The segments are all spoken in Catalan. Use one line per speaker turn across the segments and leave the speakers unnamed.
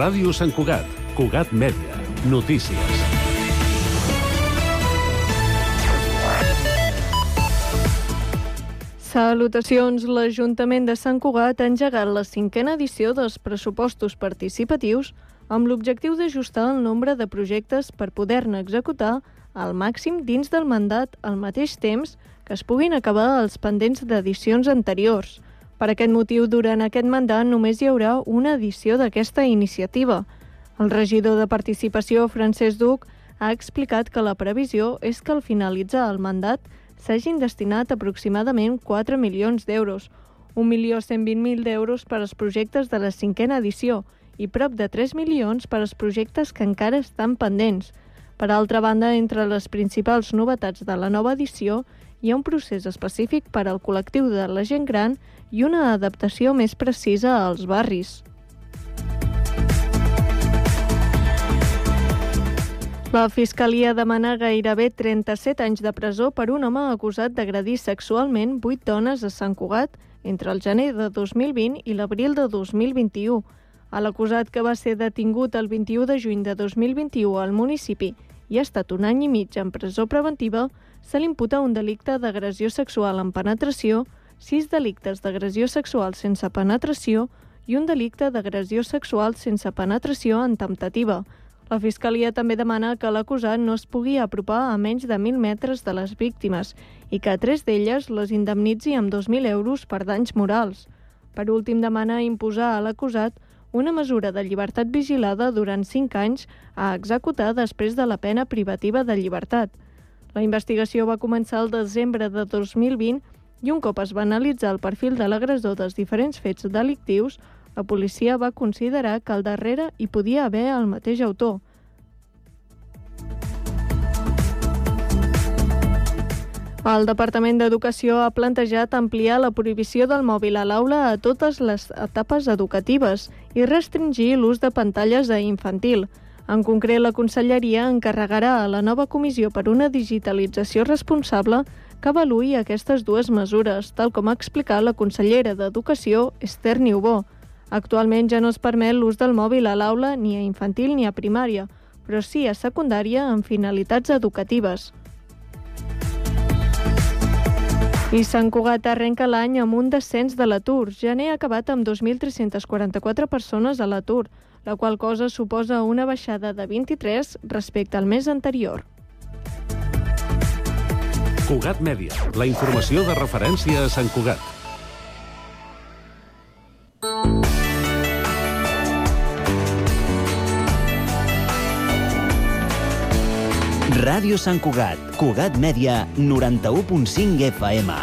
Ràdio Sant Cugat, Cugat Mèdia, notícies.
Salutacions. L'Ajuntament de Sant Cugat ha engegat la 5a edició dels pressupostos participatius amb l'objectiu d'ajustar el nombre de projectes per poder-ne executar al màxim dins del mandat al mateix temps que es puguin acabar els pendents d'edicions anteriors. Per aquest motiu, durant aquest mandat només hi haurà una edició d'aquesta iniciativa. El regidor de Participació, Francesc Duc, ha explicat que la previsió és que al finalitzar el mandat s'hagin destinat aproximadament 4 milions d'euros, 1.120.000 d'euros per als projectes de la 5a edició i prop de 3 milions per als projectes que encara estan pendents. Per altra banda, entre les principals novetats de la nova edició hi ha un procés específic per al col·lectiu de la gent gran i una adaptació més precisa als barris. La Fiscalia demana gairebé 37 anys de presó per un home acusat d'agredir sexualment 8 dones a Sant Cugat entre el gener de 2020 i l'abril de 2021. A l'acusat, que va ser detingut el 21 de juny de 2021 al municipi i ha estat un any i mig en presó preventiva, se li imputa un delicte d'agressió sexual amb penetració, 6 delictes d'agressió sexual sense penetració i un delicte d'agressió sexual sense penetració en temptativa. La Fiscalia també demana que l'acusat no es pugui apropar a menys de 1.000 metres de les víctimes i que a 3 d'elles les indemnitzi amb 2.000 euros per danys morals. Per últim, demana imposar a l'acusat una mesura de llibertat vigilada durant 5 anys a executar després de la pena privativa de llibertat. La investigació va començar el desembre de 2020 i un cop es va analitzar el perfil de l'agressor dels diferents fets delictius, la policia va considerar que al darrere hi podia haver el mateix autor. El Departament d'Educació ha plantejat ampliar la prohibició del mòbil a l'aula a totes les etapes educatives i restringir l'ús de pantalles a infantil. En concret, la Conselleria encarregarà a la nova Comissió per una digitalització responsable que avaluï aquestes dues mesures, tal com ha explicat la consellera d'Educació, Esther Niubó. Actualment ja no es permet l'ús del mòbil a l'aula ni a infantil ni a primària, però sí a secundària amb finalitats educatives. I Sant Cugat arrenca l'any amb un descens de l'atur. Gener ha acabat amb 2.344 persones a l'atur, la qual cosa suposa una baixada de 23 respecte al mes anterior.
Cugat Mèdia, la informació de referència a Sant Cugat.
Ràdio Sant Cugat, Cugat Mèdia, 91.5 FM.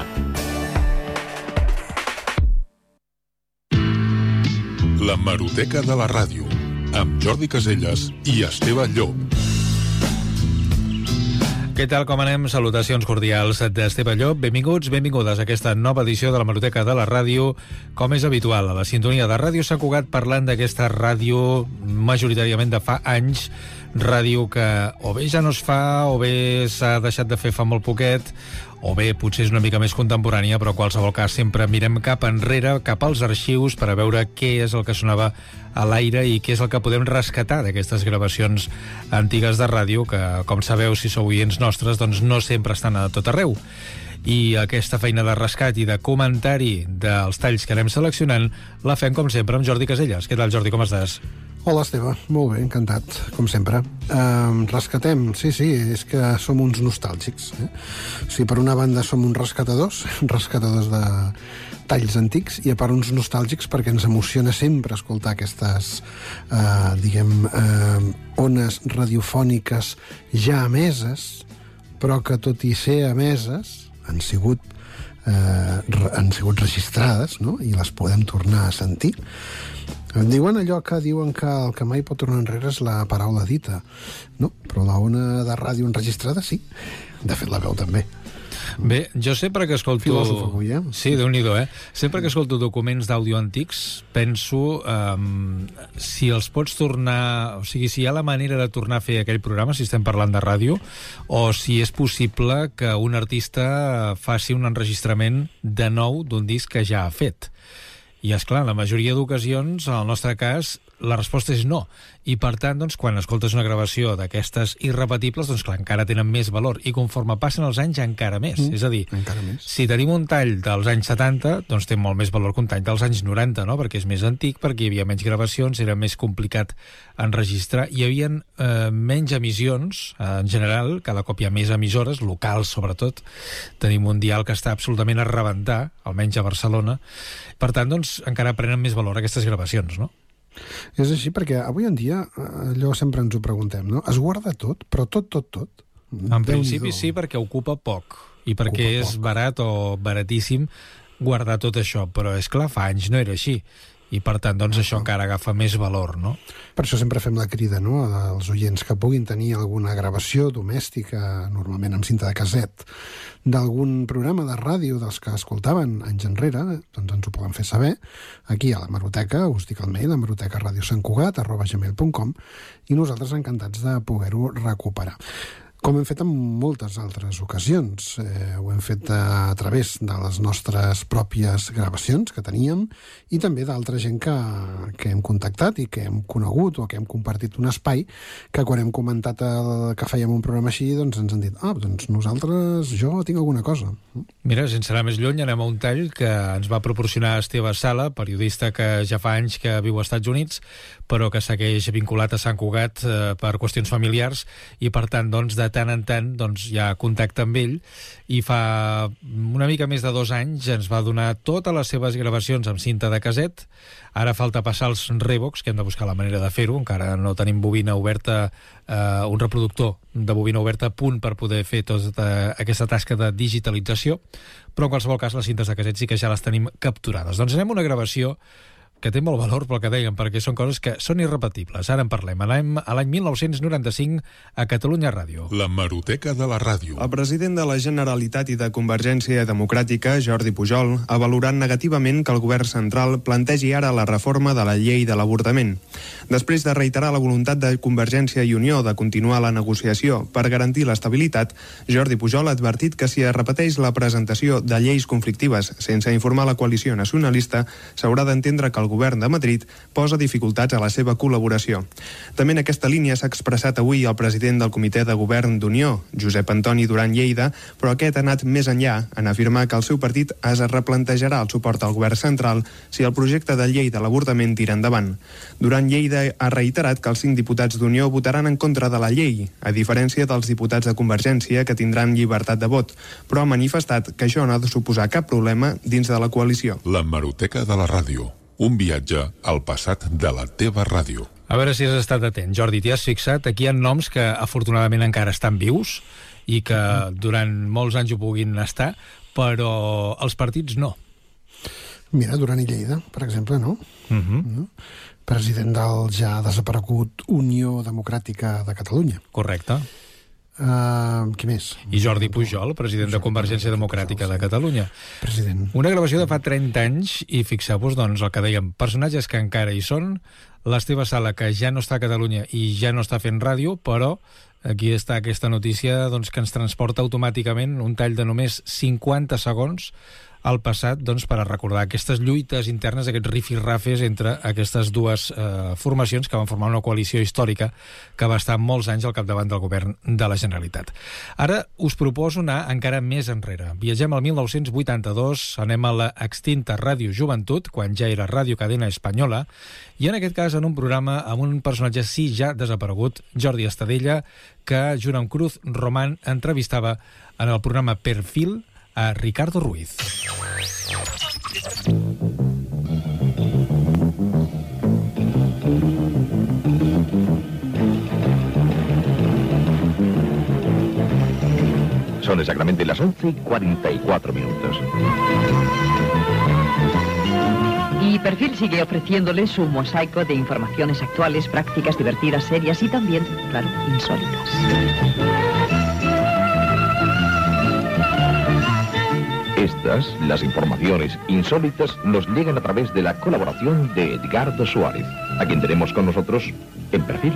La Hemeroteca de la Ràdio, amb Jordi Caselles i Esteve Llop.
Què tal, com anem? Salutacions cordials d'Esteve Llop. Benvinguts, benvingudes a aquesta nova edició de la Hemeroteca de la Ràdio, com és habitual, a la sintonia de Ràdio Sant Cugat, parlant d'aquesta ràdio majoritàriament de fa anys, ràdio que o bé ja no es fa, o bé s'ha deixat de fer fa molt poquet, o bé potser és una mica més contemporània, però en qualsevol cas sempre mirem cap enrere, cap als arxius, per a veure què és el que sonava a l'aire i què és el que podem rescatar d'aquestes gravacions antigues de ràdio, que, com sabeu, si sou oients nostres, doncs no sempre estan a tot arreu. I aquesta feina de rescat i de comentari dels talls que anem seleccionant la fem, com sempre, amb Jordi Caselles. Què tal, Jordi, com estàs?
Hola, Esteve. Molt bé, encantat, com sempre. Rescatem, sí, és que som uns nostàlgics. O sigui, per una banda som uns rescatadors de talls antics, i a part uns nostàlgics perquè ens emociona sempre escoltar aquestes, ones radiofòniques ja emeses, però que tot i ser emeses han sigut registrades, no? I les podem tornar a sentir. Diuen allò que diuen que el que mai pot tornar enrere és la paraula dita, no? Però la ona de ràdio enregistrada sí. De fet, la veu també.
Bé, jo sempre que escolto...
Filòsof avui,
Sí, Déu-n'hi-do, Sempre que escolto documents d'àudio antics, penso si els pots tornar... O sigui, si hi ha la manera de tornar a fer aquell programa, si estem parlant de ràdio, o si és possible que un artista faci un enregistrament de nou d'un disc que ja ha fet. I, esclar, en la majoria d'ocasions, en el nostre cas, la resposta és no. I, per tant, doncs, quan escoltes una gravació d'aquestes irrepetibles, doncs, clar, encara tenen més valor. I conforme passen els anys, encara més. És a dir, si tenim un tall dels anys 70, doncs té molt més valor que un tall dels anys 90, no? Perquè és més antic, perquè hi havia menys gravacions, era més complicat enregistrar. Hi havia menys emissions, en general, cada cop hi ha més emissores, locals sobretot. Tenim un dial que està absolutament a rebentar, almenys a Barcelona. Per tant, doncs, encara prenen més valor aquestes gravacions, no?
És així, perquè avui en dia allò sempre ens ho preguntem, no? Es guarda tot, però tot.
En principi sí, perquè ocupa poc i perquè és barat o baratíssim guardar tot això, però és clar, fa anys no era així. I, per tant, doncs, això encara agafa més valor, no?
Per això sempre fem la crida, no?, als oients que puguin tenir alguna gravació domèstica, normalment amb cinta de casset, d'algun programa de ràdio dels que escoltaven anys enrere, doncs ens ho poden fer saber. Aquí a la Hemeroteca, us dic el mail, hemeroteca@radiosantcugat.gmail.com, i nosaltres encantats de poder-ho recuperar. Com hem fet en moltes altres ocasions. Ho hem fet a través de les nostres pròpies gravacions que teníem i també d'altra gent que hem contactat i que hem conegut o que hem compartit un espai que quan hem comentat que fèiem un programa així, doncs ens han dit doncs nosaltres, jo tinc alguna cosa.
Mira, sense anar més lluny, anem a un tall que ens va proporcionar Esteve Sala, periodista que ja fa anys que viu als Estats Units, però que segueix vinculat a Sant Cugat per qüestions familiars i, per tant, doncs, de tant en tant doncs, hi ha contacte amb ell i fa una mica més de 2 anys ens va donar totes les seves gravacions amb cinta de casset. Ara falta passar els Revox, que hem de buscar la manera de fer-ho. Encara no tenim bobina oberta, un reproductor de bobina oberta a punt per poder fer tota aquesta tasca de digitalització, però en qualsevol cas les cintes de casset sí que ja les tenim capturades. Doncs anem a una gravació que té molt valor pel que dèiem, perquè són coses que són irrepetibles. Ara en parlem. Anem a l'any 1995 a Catalunya Ràdio.
La Hemeroteca de la ràdio.
El president de la Generalitat i de Convergència Democràtica, Jordi Pujol, ha valorat negativament que el govern central plantegi ara la reforma de la llei de l'avortament. Després de reiterar la voluntat de Convergència i Unió de continuar la negociació per garantir l'estabilitat, Jordi Pujol ha advertit que si es repeteix la presentació de lleis conflictives sense informar la coalició nacionalista, s'haurà d'entendre que el govern de Madrid posa dificultats a la seva col·laboració. També en aquesta línia s'ha expressat avui el president del Comitè de Govern d'Unió, Josep Antoni Duran Lleida, però aquest ha anat més enllà en afirmar que el seu partit es replantejarà el suport al govern central si el projecte de llei de l'avortament tira endavant. Duran Lleida ha reiterat que els 5 diputats d'Unió votaran en contra de la llei, a diferència dels diputats de Convergència que tindran llibertat de vot, però ha manifestat que això no ha de suposar cap problema dins de la coalició.
La Hemeroteca de la ràdio. Un viatge al passat de la teva ràdio.
A veure si has estat atent. Jordi, t'hi has fixat? Aquí hi ha noms que afortunadament encara estan vius i que durant molts anys ho puguin estar, però els partits no.
Mira, Duran i Lleida, per exemple, no? No? President del ja desaparegut Unió Democràtica de Catalunya.
Correcte.
Qui més?
I Jordi Pujol, president de Convergència Democràtica de Catalunya.
President.
Una gravació de fa 30 anys i fixeu-vos, doncs, el que dèiem, personatges que encara hi són, l'Esteve Sala, que ja no està a Catalunya i ja no està fent ràdio, però aquí està aquesta notícia doncs, que ens transporta automàticament un tall de només 50 segons al passat, doncs, per a recordar aquestes lluites internes, aquests rifirrafes entre aquestes dues formacions que van formar una coalició històrica que va estar molts anys al capdavant del govern de la Generalitat. Ara us proposo anar encara més enrere. Viatgem al 1982, anem a la extinta Ràdio Joventut, quan ja era Ràdio Cadena Espanyola, i en aquest cas en un programa amb un personatge sí ja desaparegut, Jordi Estadella, que junt amb Cruz Román entrevistava en el programa Perfil a Ricardo Ruiz.
Son exactamente las 11:44 minutos.
Y Perfil sigue ofreciéndoles su mosaico de informaciones actuales, prácticas, divertidas, serias y también, claro, insólitas.
Estas, las informaciones insólitas, nos llegan a través de la colaboración de Edgardo Suárez, a quien tenemos con nosotros en Perfil.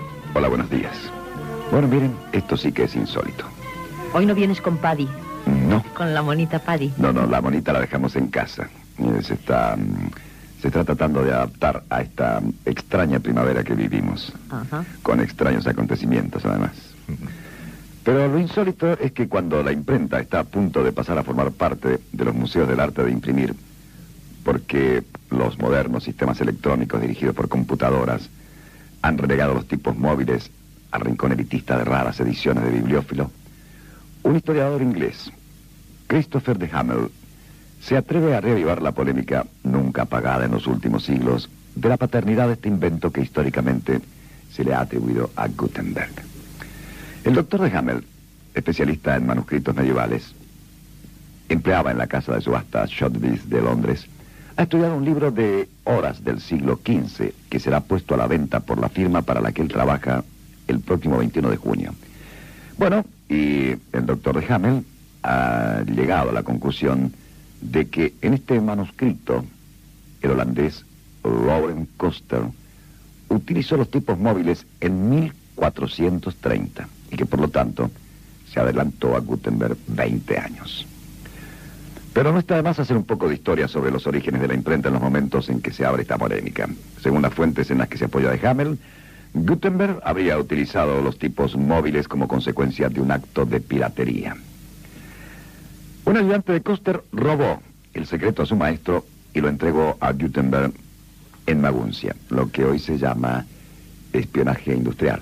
Hola, buenos días. Bueno, miren, esto sí que es insólito.
Hoy no vienes con Paddy.
No.
Con la monita Paddy.
No, la monita la dejamos en casa. Se está tratando de adaptar a esta extraña primavera que vivimos.
Ajá.
Con extraños acontecimientos, además. Pero lo insólito es que cuando la imprenta está a punto de pasar a formar parte de los museos del arte de imprimir, porque los modernos sistemas electrónicos dirigidos por computadoras han relegado los tipos móviles al rincón elitista de raras ediciones de bibliófilo, un historiador inglés, Christopher de Hamel, se atreve a reavivar la polémica nunca apagada en los últimos siglos de la paternidad de este invento que históricamente se le ha atribuido a Gutenberg. El doctor de Hamel, especialista en manuscritos medievales, empleaba en la casa de subasta Sotheby's de Londres, ha estudiado un libro de horas del siglo XV que será puesto a la venta por la firma para la que él trabaja el próximo 21 de junio. Bueno, y el doctor de Hamel ha llegado a la conclusión de que en este manuscrito el holandés Laurens Koster utilizó los tipos móviles en 1430 y que por lo tanto se adelantó a Gutenberg 20 años. Pero no está de más hacer un poco de historia sobre los orígenes de la imprenta en los momentos en que se abre esta polémica. Según las fuentes en las que se apoya de Hamel, Gutenberg habría utilizado los tipos móviles como consecuencia de un acto de piratería. Un ayudante de Koster robó el secreto a su maestro y lo entregó a Gutenberg en Maguncia, lo que hoy se llama espionaje industrial.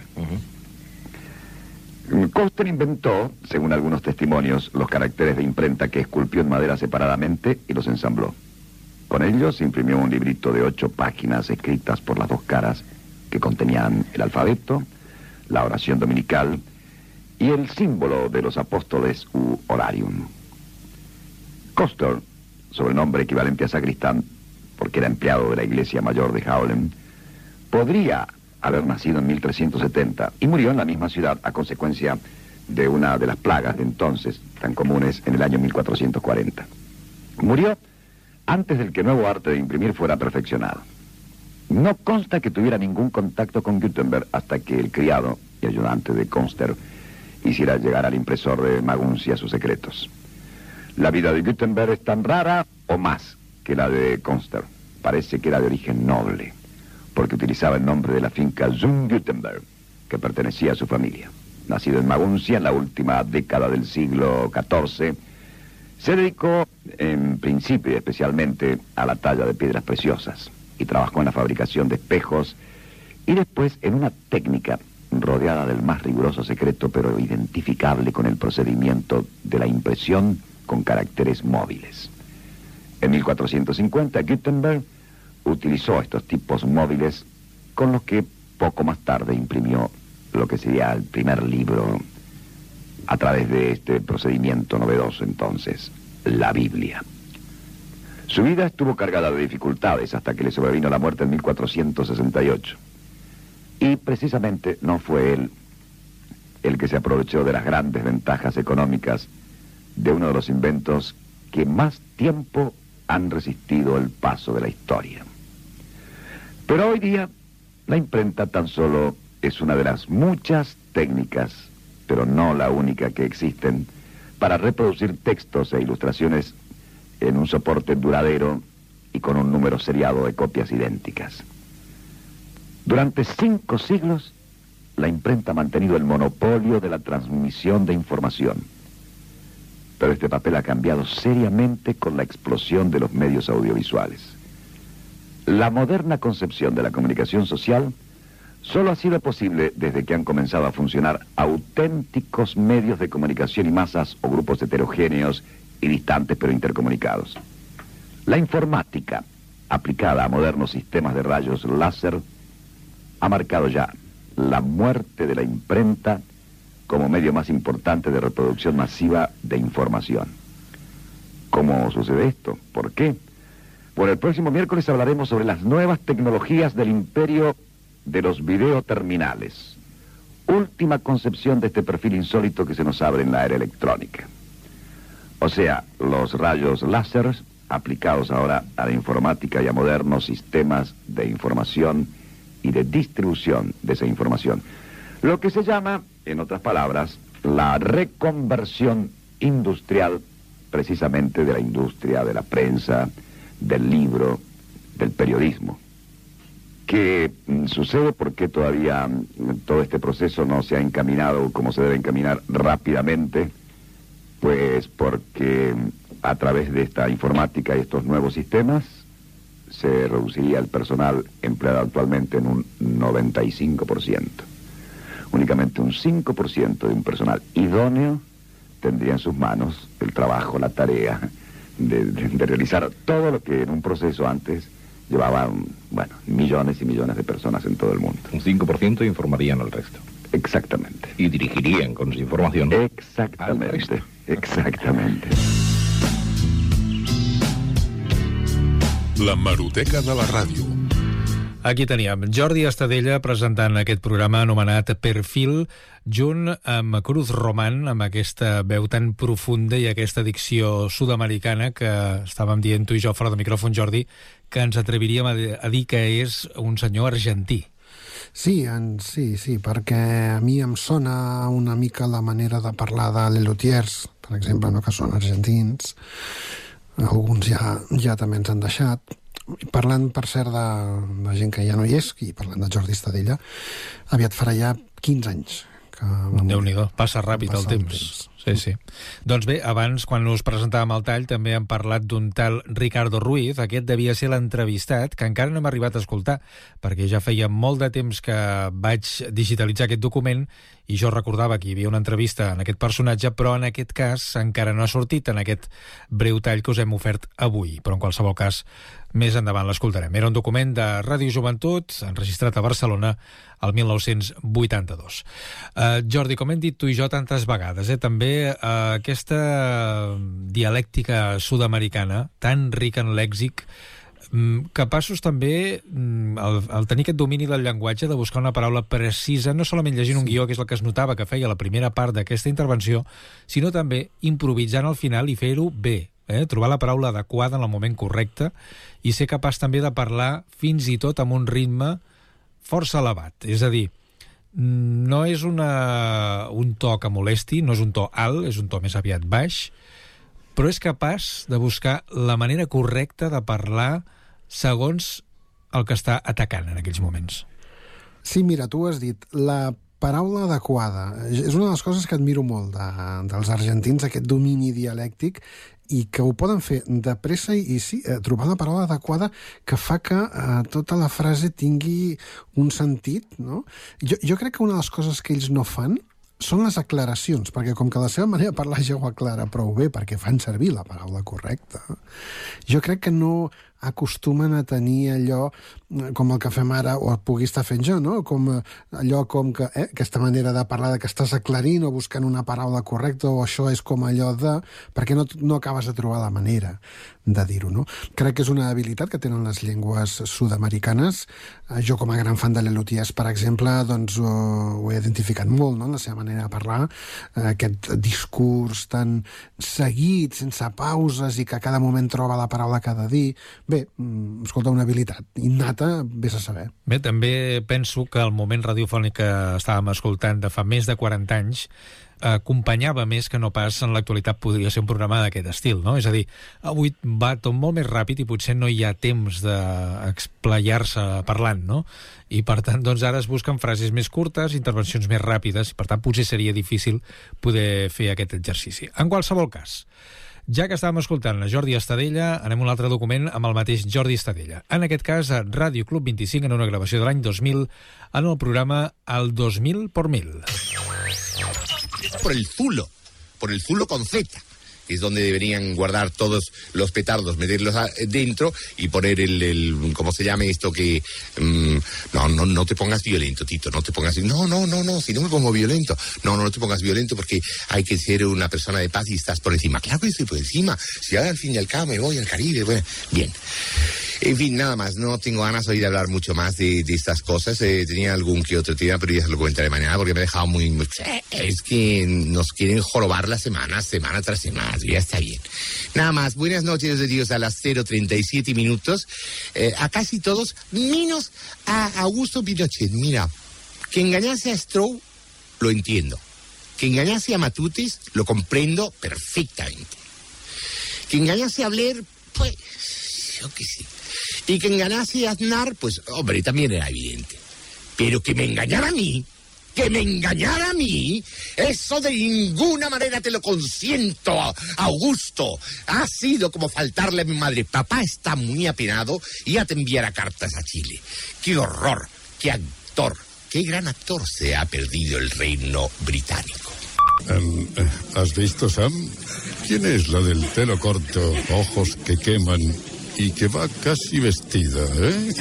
Koster inventó, según algunos testimonios, los caracteres de imprenta que esculpió en madera separadamente y los ensambló. Con ellos imprimió un librito de 8 páginas escritas por las dos caras que contenían el alfabeto, la oración dominical y el símbolo de los apóstoles u horarium. Koster, sobrenombre equivalente a sacristán, porque era empleado de la iglesia mayor de Haarlem, podría haber nacido en 1370 y murió en la misma ciudad a consecuencia de una de las plagas de entonces tan comunes en el año 1440. Murió antes del que el nuevo arte de imprimir fuera perfeccionado. No consta que tuviera ningún contacto con Gutenberg hasta que el criado y ayudante de Koster hiciera llegar al impresor de Maguncia sus secretos. La vida de Gutenberg es tan rara o más que la de Koster. Parece que era de origen noble, porque utilizaba el nombre de la finca Zum Gutenberg, que pertenecía a su familia. Nacido en Maguncia en la última década del siglo XIV, se dedicó en principio especialmente a la talla de piedras preciosas y trabajó en la fabricación de espejos y después en una técnica rodeada del más riguroso secreto pero identificable con el procedimiento de la impresión con caracteres móviles. En 1450 Gutenberg utilizó estos tipos móviles con los que poco más tarde imprimió lo que sería el primer libro a través de este procedimiento novedoso entonces, la Biblia. Su vida estuvo cargada de dificultades hasta que le sobrevino la muerte en 1468. Y precisamente no fue él el que se aprovechó de las grandes ventajas económicas de uno de los inventos que más tiempo han resistido el paso de la historia. Pero hoy día, la imprenta tan solo es una de las muchas técnicas, pero no la única que existen, para reproducir textos e ilustraciones en un soporte duradero y con un número seriado de copias idénticas. Durante 5 siglos, la imprenta ha mantenido el monopolio de la transmisión de información. Pero este papel ha cambiado seriamente con la explosión de los medios audiovisuales. La moderna concepción de la comunicación social solo ha sido posible desde que han comenzado a funcionar auténticos medios de comunicación y masas o grupos heterogéneos y distantes pero intercomunicados. La informática, aplicada a modernos sistemas de rayos láser, ha marcado ya la muerte de la imprenta como medio más importante de reproducción masiva de información. ¿Cómo sucede esto? ¿Por qué? Bueno, el próximo miércoles hablaremos sobre las nuevas tecnologías del imperio de los videoterminales. Última concepción de este perfil insólito que se nos abre en la era electrónica. O sea, los rayos láser aplicados ahora a la informática y a modernos sistemas de información y de distribución de esa información. Lo que se llama, en otras palabras, la reconversión industrial precisamente de la industria, de la prensa, del libro, del periodismo. ¿Qué sucede? ¿Por qué todavía todo este proceso no se ha encaminado como se debe encaminar rápidamente? Pues porque a través de esta informática y estos nuevos sistemas se reduciría el personal empleado actualmente en un 95%. Únicamente un 5% de un personal idóneo tendría en sus manos el trabajo, la tarea de realizar todo lo que en un proceso antes llevaban, bueno, millones y millones de personas en todo el mundo.
Un 5% informarían al resto.
Exactamente.
Y dirigirían con esa información.
Exactamente. Exactamente.
La Hemeroteca de la Ràdio.
Aquí teníem Jordi Estadella presentant aquest programa anomenat Perfil, junt amb Cruz Román, amb aquesta veu tan profunda i aquesta dicció sud-americana que estàvem dient tu i jo fora de micròfon, Jordi, que ens atreviríem a dir que és un senyor argentí.
Sí, perquè a mi em sona una mica la manera de parlar de Lelutiers, per exemple, no, que són argentins. Alguns ja també ens han deixat. Parlant, per cert, de gent que ja no hi és, i parlant de Jordi Estadella, aviat farà ja 15 anys.
Déu-n'hi-do, passa ràpid el temps. Sí. Doncs bé, abans, quan us presentàvem el tall, també hem parlat d'un tal Ricardo Ruiz. Aquest devia ser l'entrevistat, que encara no hem arribat a escoltar, perquè ja feia molt de temps que vaig digitalitzar aquest document i jo recordava que hi havia una entrevista en aquest personatge, però en aquest cas encara no ha sortit en aquest breu tall que us hem ofert avui. Però en qualsevol cas, més endavant l'escoltarem. Era un document de Ràdio Joventut, enregistrat a Barcelona el 1982. Jordi, com hem dit tu i jo tantes vegades, també aquesta dialèctica sud-americana, tan rica en lèxic, capaços també, al tenir aquest domini del llenguatge, de buscar una paraula precisa, no solament llegint un guió, que és el que es notava que feia la primera part d'aquesta intervenció, sinó també improvisant al final i fer-ho bé. Trobar la paraula adequada en el moment correcte i ser capaç també de parlar fins i tot amb un ritme força elevat. És a dir, no és un to que molesti, no és un to alt, és un to més aviat baix, però és capaç de buscar la manera correcta de parlar segons el que està atacant en aquells moments.
Sí, mira, tu has dit la paraula adequada. És una de les coses que admiro molt dels argentins, aquest domini dialèctic, i que ho poden fer de pressa i sí, trobar la paraula adequada que fa que tota la frase tingui un sentit, no? Jo crec que una de les coses que ells no fan són les aclaracions, perquè com que la seva manera de parlar ja ho aclara prou bé, perquè fan servir la paraula correcta, jo crec que no acostumen a tenir allò com el que fem ara, o el pugui estar fent jo, no? Allò com que aquesta manera de parlar, que estàs aclarint o buscant una paraula correcta, o això és com allò de... perquè no acabes de trobar la manera de dir-ho, no? Crec que és una habilitat que tenen les llengües sud-americanes. Jo, com a gran fan de Lelutiers, per exemple, doncs ho he identificat molt, no?, en la seva manera de parlar, aquest discurs tan seguit, sense pauses, i que a cada moment troba la paraula que ha de dir. Bé, escolta, una habilitat innata, vés a saber.
Bé, també penso que el moment radiofònic que estàvem escoltant de fa més de 40 anys acompanyava més que no pas en l'actualitat podria ser un programa d'aquest estil, no? És a dir, avui va tot molt més ràpid i potser no hi ha temps d'explayar-se parlant, no? I per tant, doncs ara es busquen frases més curtes, intervencions més ràpides, i per tant potser seria difícil poder fer aquest exercici. En qualsevol cas, ja que estàvem escoltant a Jordi Estadella, anem a un altre document amb el mateix Jordi Estadella. En aquest cas, a Ràdio Club 25, en una gravació de l'any 2000, en el programa El 2000 por 1000.
Por el zulo con Z, que es donde deberían guardar todos los petardos, meterlos dentro y poner el ¿cómo se llama esto? Que no te pongas violento, Tito, no te pongas... No, si no me pongo violento. No te pongas violento porque hay que ser una persona de paz y estás por encima. Claro que estoy por encima, si ahora al fin y al cabo me voy al Caribe, bueno, bien. En fin, nada más, no tengo ganas hoy de hablar mucho más de estas cosas. Tenía algún que otro tema, pero ya se lo comentaré mañana porque me ha dejado muy... Es que nos quieren jorobar la semana tras semana, ya está bien. Nada más, buenas noches de Dios a las 0:37 minutos. A casi todos, menos a Augusto Pinochet. Mira, que engañase a Stroh, lo entiendo. Que engañase a Matutes, lo comprendo perfectamente. Que engañase a Blair, pues, yo qué sé. Y que engañase a Aznar, pues, hombre, también era evidente. Pero que me engañara a mí, eso de ninguna manera te lo consiento, Augusto. Ha sido como faltarle a mi madre. Papá está muy apenado y ya te enviará cartas a Chile. ¡Qué horror! ¡Qué actor! ¡Qué gran actor se ha perdido el reino británico!
¿Has visto, Sam? ¿Quién es la del pelo corto, ojos que queman y que va casi vestida, eh?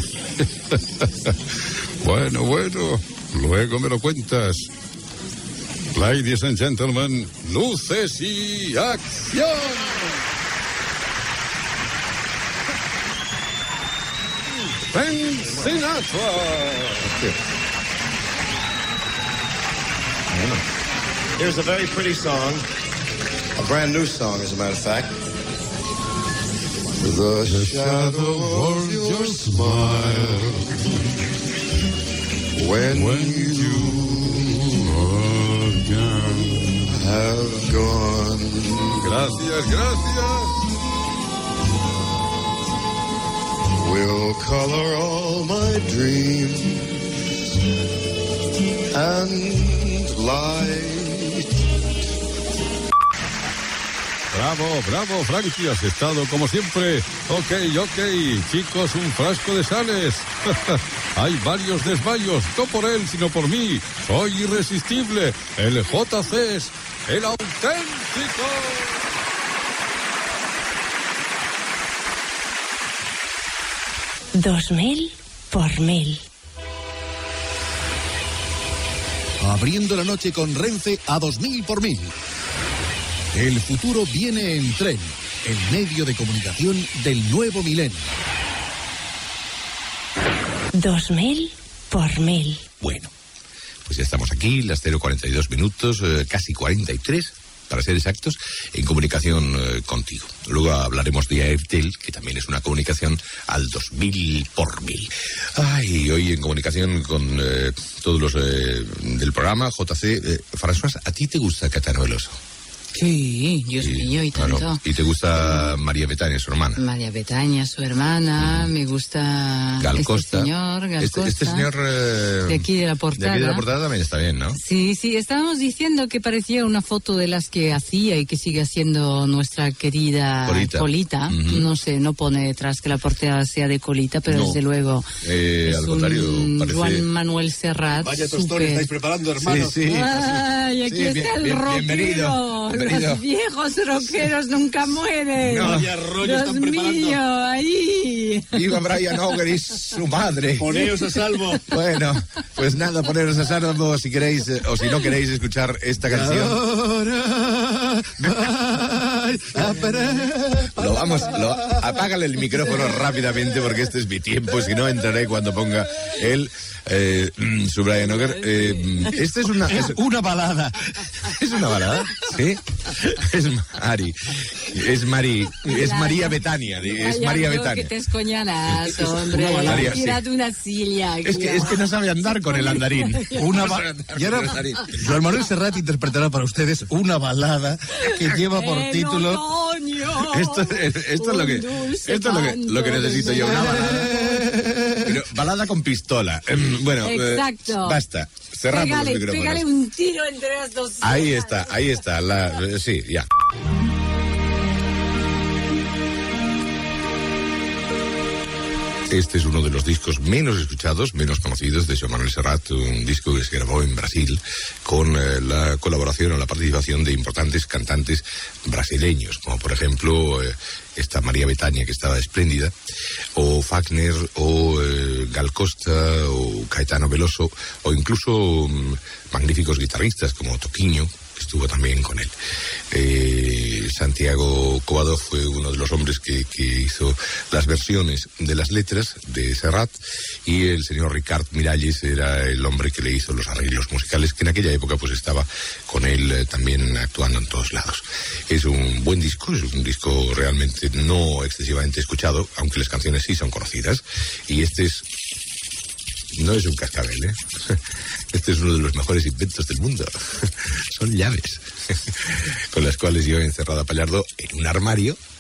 Bueno, luego me lo cuentas. Ladies and gentlemen, luces y acción. Frank Sinatra.
Here's a very pretty song, a brand new song, as a matter of fact. The shadow of your smile when you have gone.
Gracias.
Will color all my dreams and light.
Bravo, Frankie, has estado como siempre. Ok, chicos, un frasco de sales. Hay varios desmayos, no por él, sino por mí. Soy irresistible. El JC es el auténtico.
$2000 por 1000.
Abriendo la noche con Renfe a 2000 por 1000. El futuro viene en tren, el medio de comunicación del nuevo milenio.
2000 por 1000.
Bueno, pues ya estamos aquí, las 0:42 minutos, casi 43, para ser exactos, en comunicación contigo. Luego hablaremos de Airtel, que también es una comunicación al 2000 por 1000. Ay, hoy en comunicación con todos los del programa, JC. François, ¿a ti te gusta Caetano Veloso?
Sí, Dios mío, y tanto.
Claro. ¿Y te gusta María Betania, su hermana?
María Betania, su hermana, me gusta
Gal Costa.
Este señor, Gal Costa.
Este señor...
de aquí de la portada.
De aquí de la portada también está bien, ¿no?
Sí, estábamos diciendo que parecía una foto de las que hacía y que sigue haciendo nuestra querida Colita. No sé, no pone detrás que la portada sea de Colita, pero no. Desde luego es
al contrario, parece...
Juan Manuel Serrat.
Vaya tostón estáis preparando, hermano.
Sí.
Ay, aquí está el rockero. Los viejos rockeros nunca mueren.
No,
Dios mío, ahí.
Viva Brian Auger y su madre.
Poneos a salvo.
Bueno, pues nada, poneros a salvo si queréis o si no queréis escuchar esta canción. Apágale el micrófono rápidamente porque este es mi tiempo, si no entraré cuando ponga él. Su Brian Auger. Esta es una balada. ¿Es una balada? Sí. Es María Betania. Es María Betania.
Que te escoñanas, hombre. Tírate una silla.
Es que no sabe andar con el andarín.
Y ahora, Joan Manuel Serrat interpretará para ustedes una balada que lleva por título...
Esto es lo que necesito yo. Una balada. Pero balada con pistola. Bueno,
exacto.
Basta. Cerramos los micrófonos.
Pégale un tiro entre las dos.
Ahí está. Sí, ya. Este es uno de los discos menos escuchados, menos conocidos de Joan Manuel Serrat, un disco que se grabó en Brasil con la colaboración o la participación de importantes cantantes brasileños, como por ejemplo esta María Betania, que estaba espléndida, o Fagner, o Gal Costa, o Caetano Veloso, o incluso magníficos guitarristas como Toquinho, que estuvo también con él. Santiago Covadó fue uno de los hombres que hizo las versiones de las letras de Serrat, y el señor Ricard Miralles era el hombre que le hizo los arreglos musicales, que en aquella época pues estaba con él también actuando en todos lados. Es un buen disco, es un disco realmente no excesivamente escuchado, aunque las canciones sí son conocidas, y no es un cascabel, ¿eh? Este es uno de los mejores inventos del mundo. Son llaves con las cuales yo he encerrado a Pallardo en un armario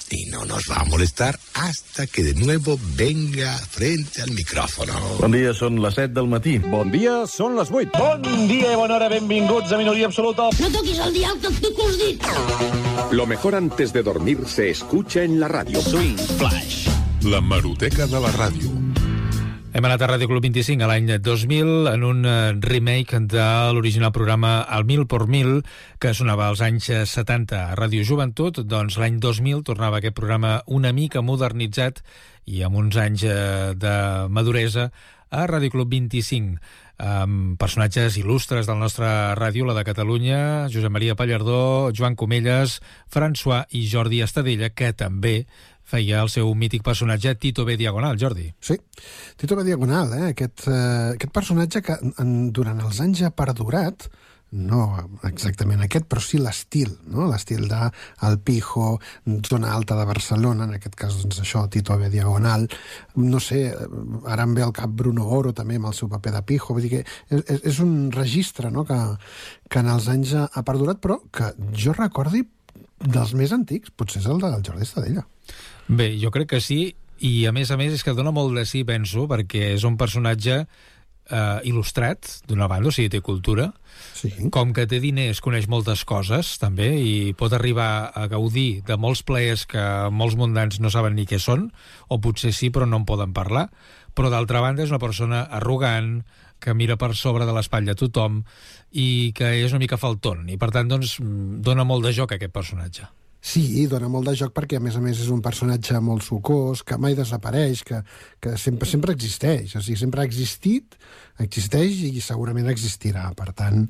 y no nos va a molestar hasta que de nuevo venga frente al micrófono.
Bon dia, són les 7 del matí.
Bon dia, són les 8.
Bon dia i bona hora, benvinguts a Minoria Absoluta.
No toquis el dial, que et toco els dits.
Lo mejor antes de dormir se escucha en la radio.
Swing Flash.
La Hemeroteca de la ràdio.
Hem anat a Ràdio Club 25 a l'any 2000 en un remake de l'original programa El 1000 por 1000, que sonava als anys 70 a Ràdio Joventut. Doncs l'any 2000 tornava aquest programa una mica modernitzat i amb uns anys de maduresa a Ràdio Club 25, amb personatges il·lustres del nostre ràdio, la de Catalunya, Josep Maria Pallardó, Joan Comelles, François i Jordi Estadella, que també feia el seu mític personatge Tito B. Diagonal, Jordi.
Sí, Tito B. Diagonal, aquest personatge que durant els anys ha perdurat, no exactament aquest, però sí l'estil, no? L'estil del Pijo, zona alta de Barcelona, en aquest cas, doncs això, Tito B. Diagonal, no sé, ara em ve al cap Bruno Oro, també, amb el seu paper de Pijo, vull dir que és un registre, no?, que en els anys ha perdurat, però que jo recordi dels més antics, potser és el del Jordi Estadella.
Bé, jo crec que sí, i a més és que dona molt de sí, penso, perquè és un personatge il·lustrat, d'una banda, o sigui, té cultura,
sí.
Com que té diners, coneix moltes coses, també, i pot arribar a gaudir de molts plaers que molts mundans no saben ni què són, o potser sí, però no en poden parlar, però d'altra banda és una persona arrogant, que mira per sobre de l'espatlla a tothom i que és una mica faltón, i per tant, doncs, dona molt de joc a aquest personatge.
Sí, dona molt de joc perquè, a més, és un personatge molt sucós, que mai desapareix, que sempre existeix. O sigui, sempre ha existit, existeix i segurament existirà. Per tant,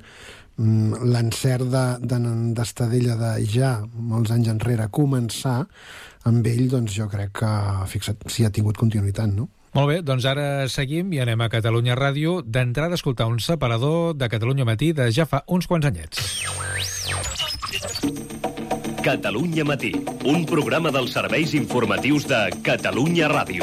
l'encert d'Estadella de ja, molts anys enrere, començar amb ell, doncs jo crec que, fixa't, sí ha tingut continuïtat, no?
Molt bé, doncs ara seguim i anem a Catalunya Ràdio. D'entrada a escoltar un separador de Catalunya Matí de ja fa uns quants anyets.
Catalunya Matí, un programa dels serveis informatius de Catalunya Ràdio.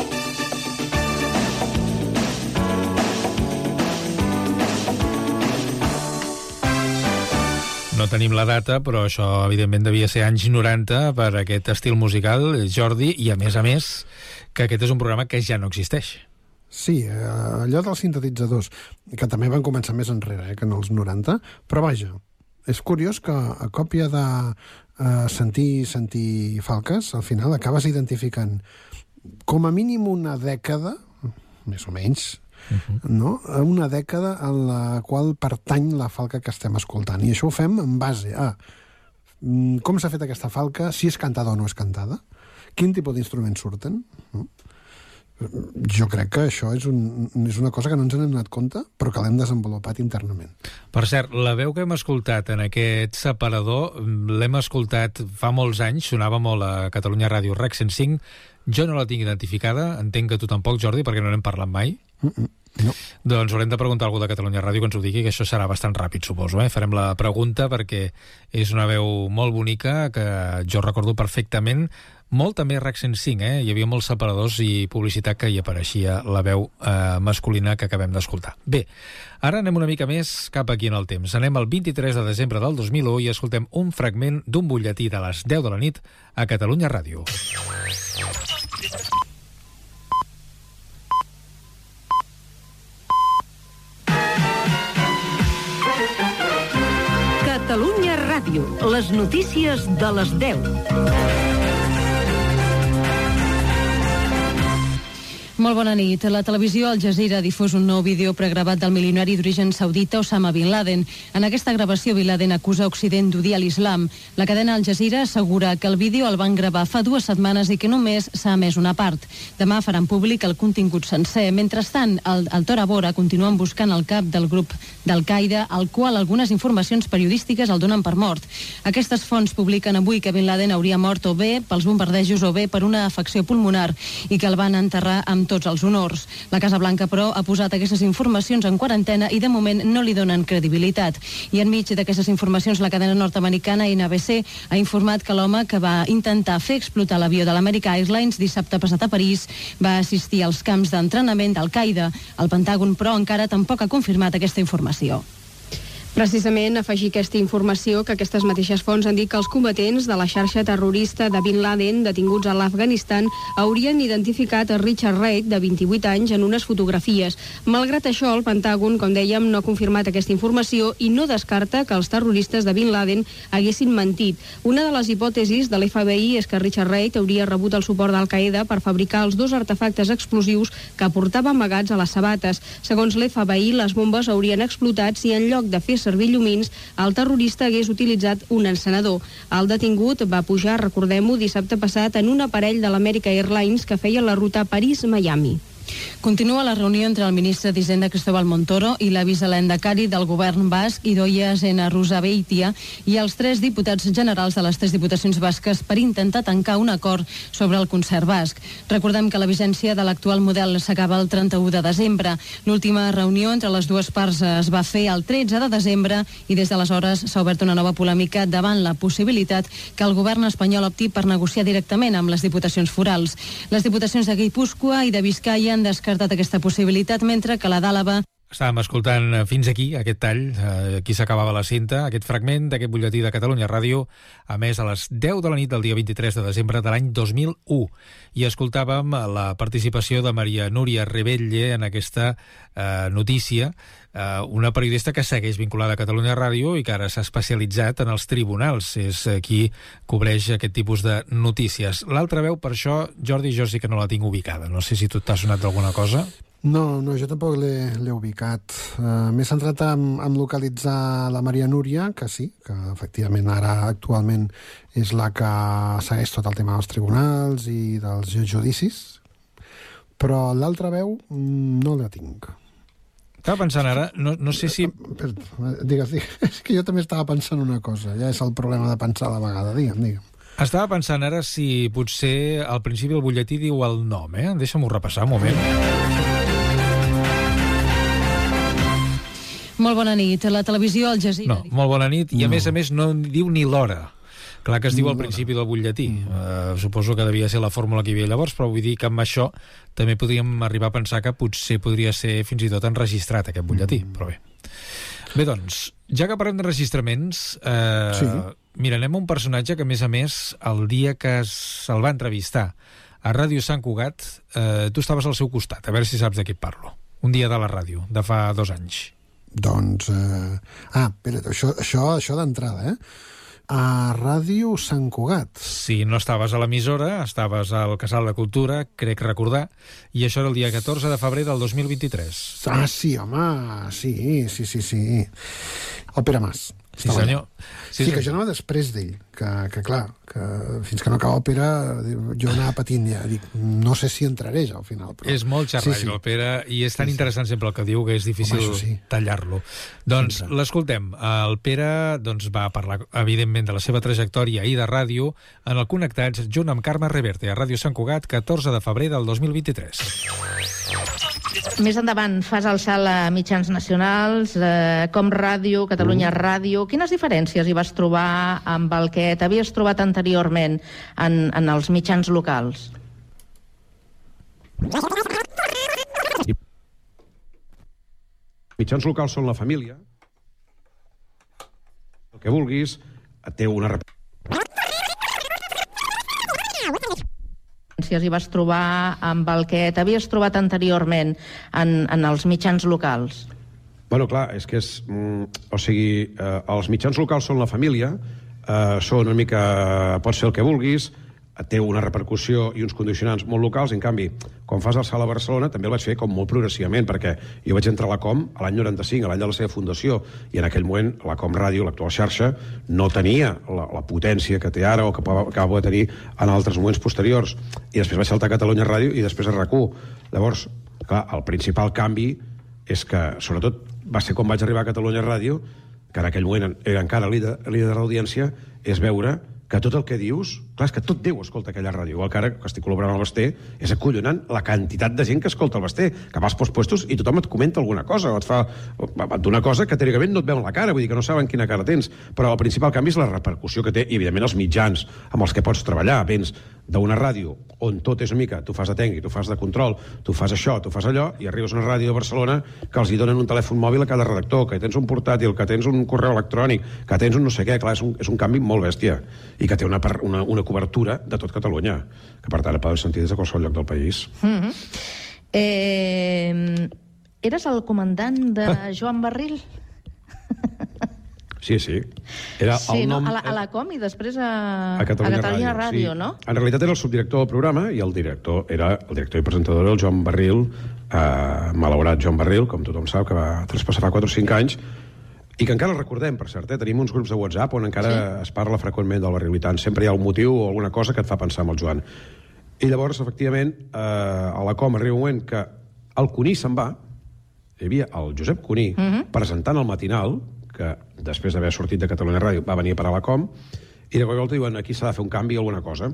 No tenim la data, però això evidentment devia ser anys 90 per aquest estil musical, Jordi, i a més, que aquest és un programa que ja no existeix.
Sí, allò dels sintetitzadors, que també van començar més enrere, que en els 90, però vaja, és curiós que a còpia de sentir falques, al final acabes identificant com a mínim una dècada, més o menys, no? Una dècada en la qual pertany la falca que estem escoltant. I això ho fem en base a com s'ha fet aquesta falca, si és cantada o no és cantada, quin tipus d'instruments surten, no? Jo crec que això és una cosa que no ens n'hem donat compte, però que l'hem desenvolupat internament.
Per cert, la veu que hem escoltat en aquest separador l'hem escoltat fa molts anys, sonava molt a Catalunya Ràdio RAC 105. Jo no la tinc identificada, entenc que tu tampoc, Jordi, perquè no n'hem parlat mai.
No.
Doncs haurem de preguntar a algú de Catalunya Ràdio que ens ho digui, que això serà bastant ràpid, suposo. Farem la pregunta perquè és una veu molt bonica que jo recordo perfectament. Molt també RAC 105, hi havia molts separadors i publicitat que hi apareixia la veu masculina que acabem d'escoltar. Bé, ara anem una mica més cap aquí en el temps. Anem al 23 de desembre del 2001 i escoltem un fragment d'un butlletí de les 10 de la nit a Catalunya Ràdio.
Catalunya Ràdio, les notícies de les 10.
Molt bona nit. La televisió Al Jazeera ha difós un nou vídeo pregravat del milionari d'origen saudita Osama Bin Laden. En aquesta gravació, Bin Laden acusa Occident d'odiar l'islam. La cadena Al Jazeera assegura que el vídeo el van gravar fa 2 setmanes i que només s'ha emès una part. Demà faran públic el contingut sencer. Mentrestant, al Tora Bora continuen buscant el cap del grup d'Al-Qaeda, al qual algunes informacions periodístiques el donen per mort. Aquestes fonts publiquen avui que Bin Laden hauria mort o bé pels bombardejos o bé per una afecció pulmonar i que el van enterrar amb tots els honors. La Casa Blanca, però, ha posat aquestes informacions en quarantena i de moment no li donen credibilitat. I enmig d'aquestes informacions, la cadena nord-americana NBC ha informat que l'home que va intentar fer explotar l'avió de l'American Airlines dissabte passat a París va assistir als camps d'entrenament d'Al-Qaeda. El Pentàgon, però, encara tampoc ha confirmat aquesta informació.
Precisament afegir aquesta informació que aquestes mateixes fonts han dit que els combatents de la xarxa terrorista de Bin Laden detinguts a l'Afganistan haurien identificat a Richard Reid, de 28 anys, en unes fotografies. Malgrat això, el Pentàgon, com dèiem, no ha confirmat aquesta informació i no descarta que els terroristes de Bin Laden haguessin mentit. Una de les hipòtesis de l'FBI és que Richard Reid hauria rebut el suport d'Al-Qaeda per fabricar els 2 artefactes explosius que portava amagats a les sabates. Segons l'FBI, les bombes haurien explotat si en lloc de fer servir llumins, el terrorista hagués utilitzat un encenedor. El detingut va pujar, recordem-ho, dissabte passat en un aparell de l'American Airlines que feia la ruta París-Miami.
Continua la reunió entre el ministre d'Hisenda Cristóbal Montoro i la vicelandacari del govern basc, Idoia Zenarruzabeitia, i els 3 diputats generals de les 3 diputacions basques per intentar tancar un acord sobre el concert basc. Recordem que la vigència de l'actual model s'acaba el 31 de desembre. L'última reunió entre les dues parts es va fer el 13 de desembre i des d'aleshores s'ha obert una nova polèmica davant la possibilitat que el govern espanyol opti per negociar directament amb les diputacions forals. Les diputacions de Guipúscoa i de Vizcaya han descartat aquesta possibilitat, mentre que la d'Àlaba...
Estàvem escoltant fins aquí aquest tall, aquí s'acabava la cinta, aquest fragment d'aquest butlletí de Catalunya Ràdio, a més a les 10 de la nit del dia 23 de desembre de l'any 2001. I escoltàvem la participació de Maria Núria Rebelle en aquesta notícia, una periodista que segueix vinculada a Catalunya Ràdio i que ara s'ha especialitzat en els tribunals. És qui cobreix aquest tipus de notícies. L'altra veu, per això, Jordi, jo sí que no la tinc ubicada. No sé si tu t'ha sonat d'alguna cosa.
No, jo tampoc l'he ubicat. M'he centrat en localitzar la Maria Núria, que sí, que efectivament ara actualment és la que segueix tot el tema dels tribunals i dels judicis, però l'altra veu no la tinc.
Estava pensant ara, no sé si...
Digues, és que jo també estava pensant una cosa, ja és el problema de pensar a la vegada, digue'm.
Estava pensant ara si potser al principi el butlletí diu el nom, Deixa'm-ho repassar un moment.
Molt bona nit. La televisió Al Jazeera...
No, molt bona nit, i a més no diu ni l'hora. Clar que es diu al principi del butlletí. Suposo que devia ser la fórmula que hi havia llavors, però vull dir que amb això també podríem arribar a pensar que potser podria ser fins i tot enregistrat aquest butlletí, però bé. Bé, doncs, ja que parlem d'enregistraments, mira, anem a un personatge que, a més, el dia que se'l va entrevistar a Ràdio Sant Cugat, tu estaves al seu costat, a veure si saps de què parlo. Un dia de la ràdio, de fa 2 anys.
Doncs... espera't, això d'entrada, a Ràdio Sant Cugat.
Sí, no estaves a l'emissora, estaves al Casal de Cultura, crec recordar, i això era el dia 14 de febrer del 2023.
Sí, home, sí. El Pere Mas.
Sí, senyor.
Sí, que jo anava després d'ell, que clar, que fins que no acaba el Pere, jo anava patint, ja dic, no sé si entraré ja al final. Però...
És molt xerraire, el Pere, i és tan interessant sempre el que diu que és difícil tallar-lo. Doncs l'escoltem. El Pere va parlar, evidentment, de la seva trajectòria i de ràdio en el Connectats, junt amb Carme Reverte, a Ràdio Sant Cugat, 14 de febrer del 2023.
Més endavant fas el salt a mitjans nacionals, com Ràdio, Catalunya Ràdio. Quines diferències hi vas trobar amb el que t'havies trobat anteriorment en els mitjans locals?
Mitjans locals són la família. El que vulguis, té una...
Hi vas trobar amb el que t'havies trobat anteriorment en els mitjans locals?
Bueno, clar, és que és... O sigui, els mitjans locals són la família, són una mica... Pots fer el que vulguis, té una repercussió i uns condicionants molt locals. En canvi, quan fas el salt a Barcelona, també el vaig fer com molt progressivament, perquè jo vaig entrar a la Com a l'any 95, a l'any de la seva fundació, i en aquell moment la Com Ràdio, l'actual xarxa, no tenia la potència que té ara o que va poder tenir en altres moments posteriors. I després vaig saltar a Catalunya Ràdio i després a RAC1. Llavors, clar, el principal canvi és que, sobretot, va ser quan vaig arribar a Catalunya Ràdio, que en aquell moment era encara líder de l'audiència, és veure que tot el que dius Clar, és que tot Déu escolta aquella ràdio. Igual que ara, que estic col·laborant al Basté, és acollonant la quantitat de gent que escolta el Basté, que vas pels puestos i tothom et comenta alguna cosa, o et fa d'una cosa que teòricament no et veuen la cara, vull dir que no saben quina cara tens, però el principal canvi és la repercussió que té, i evidentment els mitjans amb els que pots treballar. Vens d'una ràdio on tot és una mica, tu fas de tècnic, tu fas de control, tu fas això, tu fas allò, i arribes a una ràdio de Barcelona que els hi donen un telèfon mòbil a cada redactor, que tens un portàtil, que tens un correu electrònic, que tens un no sé què. Clar, és un canvi molt bèstia, i que té una cobertura de tot Catalunya, que per tant el poden sentir des de qualsevol lloc del país.
Eres el comandant de Joan Barril?
Sí. Era el nom...
a la Com i després a
Catalunya
Ràdio, no?
En realitat era el subdirector del programa i el director i presentador, el Joan Barril, malaurat Joan Barril, com tothom sap, que va traspassar fa 4 o 5 anys, i que encara recordem, per cert, tenim uns grups de WhatsApp on encara es parla freqüentment del barrilitant. Sempre hi ha un motiu o alguna cosa que et fa pensar en el Joan. I llavors, efectivament, a la Com arriba un moment que el Cuní se'n va, hi havia el Josep Cuní presentant el matinal, que després d'haver sortit de Catalunya Ràdio va venir a parar a la Com, i de cop i volta diuen aquí s'ha de fer un canvi o alguna cosa.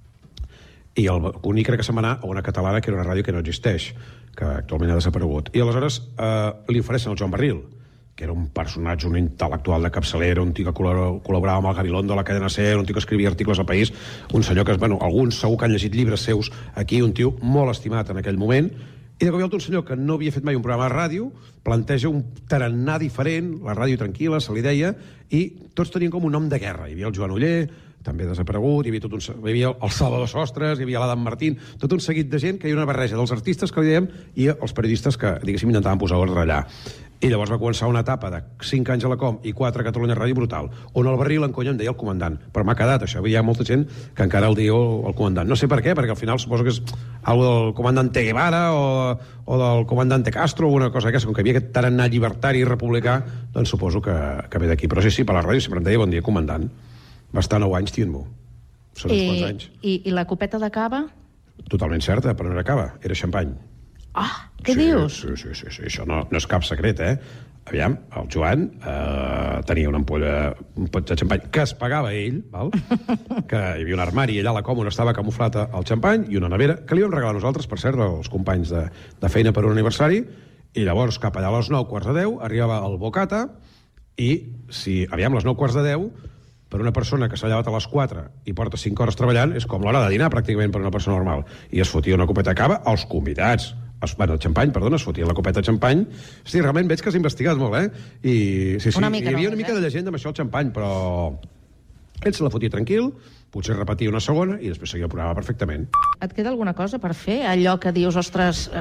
I el Cuní crec que se'n va anar a una catalana que era una ràdio que no existeix, que actualment ha desaparegut. I aleshores li ofereixen el Joan Barril, que era un personatge, un intel·lectual de capçalera, un tio que col·laborava amb el Gabilondo de la cadena SER, un tio que escrivia articles al País, un senyor que, alguns segur que han llegit llibres seus aquí, un tio molt estimat en aquell moment, i de cop i volta un senyor que no havia fet mai un programa de ràdio planteja un tarannà diferent, la ràdio tranquil·la, se li deia, i tots tenien com un nom de guerra. Hi havia el Joan Oller, també desaparegut, hi havia el Salvador Sostres, hi havia l'Adam Martín, tot un seguit de gent que hi havia una barreja dels artistes que li dèiem i els periodistes que, diguéssim, intentaven posar ordre allà. I llavors va començar una etapa de 5 anys a la Com i 4 a Catalunya Ràdio brutal, on el Barril en conya em deia el comandant. Però m'ha quedat això, hi ha molta gent que encara el diu el comandant. No sé per què, perquè al final suposo que és algo del comandante Guevara o del comandante Castro o una cosa aquesta, com que hi havia aquest tarannà llibertari i republicà, doncs suposo que ve d'aquí. Però sí, per la ràdio sempre em deia bon dia, comandant. Va estar 9 anys tient-m'ho. Són uns quants anys.
I la copeta de cava?
Totalment certa, però no era cava, era xampany.
Què dius?
Sí, això no és cap secret, Aviam, el Joan tenia una ampolla, un pot de xampany que es pagava ell, val? Que hi havia un armari allà a la Com on estava camuflat el xampany i una nevera, que li vam regalar nosaltres, per cert, els companys de feina per un aniversari, i llavors cap allà a les 9:45 arribava el bocata, i si, aviam, a les 9:45, per una persona que s'ha llevat a les 4 i porta 5 hores treballant, és com l'hora de dinar, pràcticament, per una persona normal. I es fotia una copeta de cava als convidats. El xampany, perdona, es fotia la copeta de xampany. Hosti, realment veig que has investigat molt, I sí, hi havia una mica de llegenda amb això, el xampany, però ell se la fotia tranquil, potser repetia una segona i després seguia el programa perfectament.
Et queda alguna cosa per fer? Allò que dius, ostres,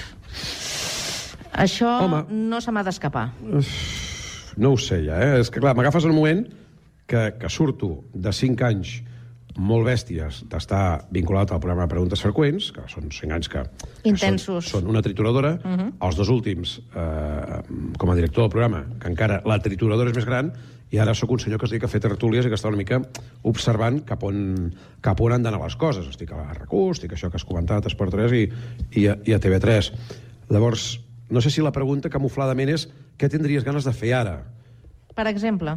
això no se m'ha d'escapar.
No ho sé, ja, És que, clar, m'agafes en un moment que surto de 5 anys molt bèsties d'estar vinculat al programa de Preguntes Freqüents, que són 5 anys que
intensos.
Són una trituradora. Els 2 últims, com a director del programa, que encara la trituradora és més gran, i ara sóc un senyor que es dedica a fer tertúlies i que està una mica observant cap on han d'anar les coses. Estic a la RAC1, estic això que has comentat, a Esport 3 i a TV3. Llavors, no sé si la pregunta camufladament és què tindries ganes de fer ara?
Per exemple?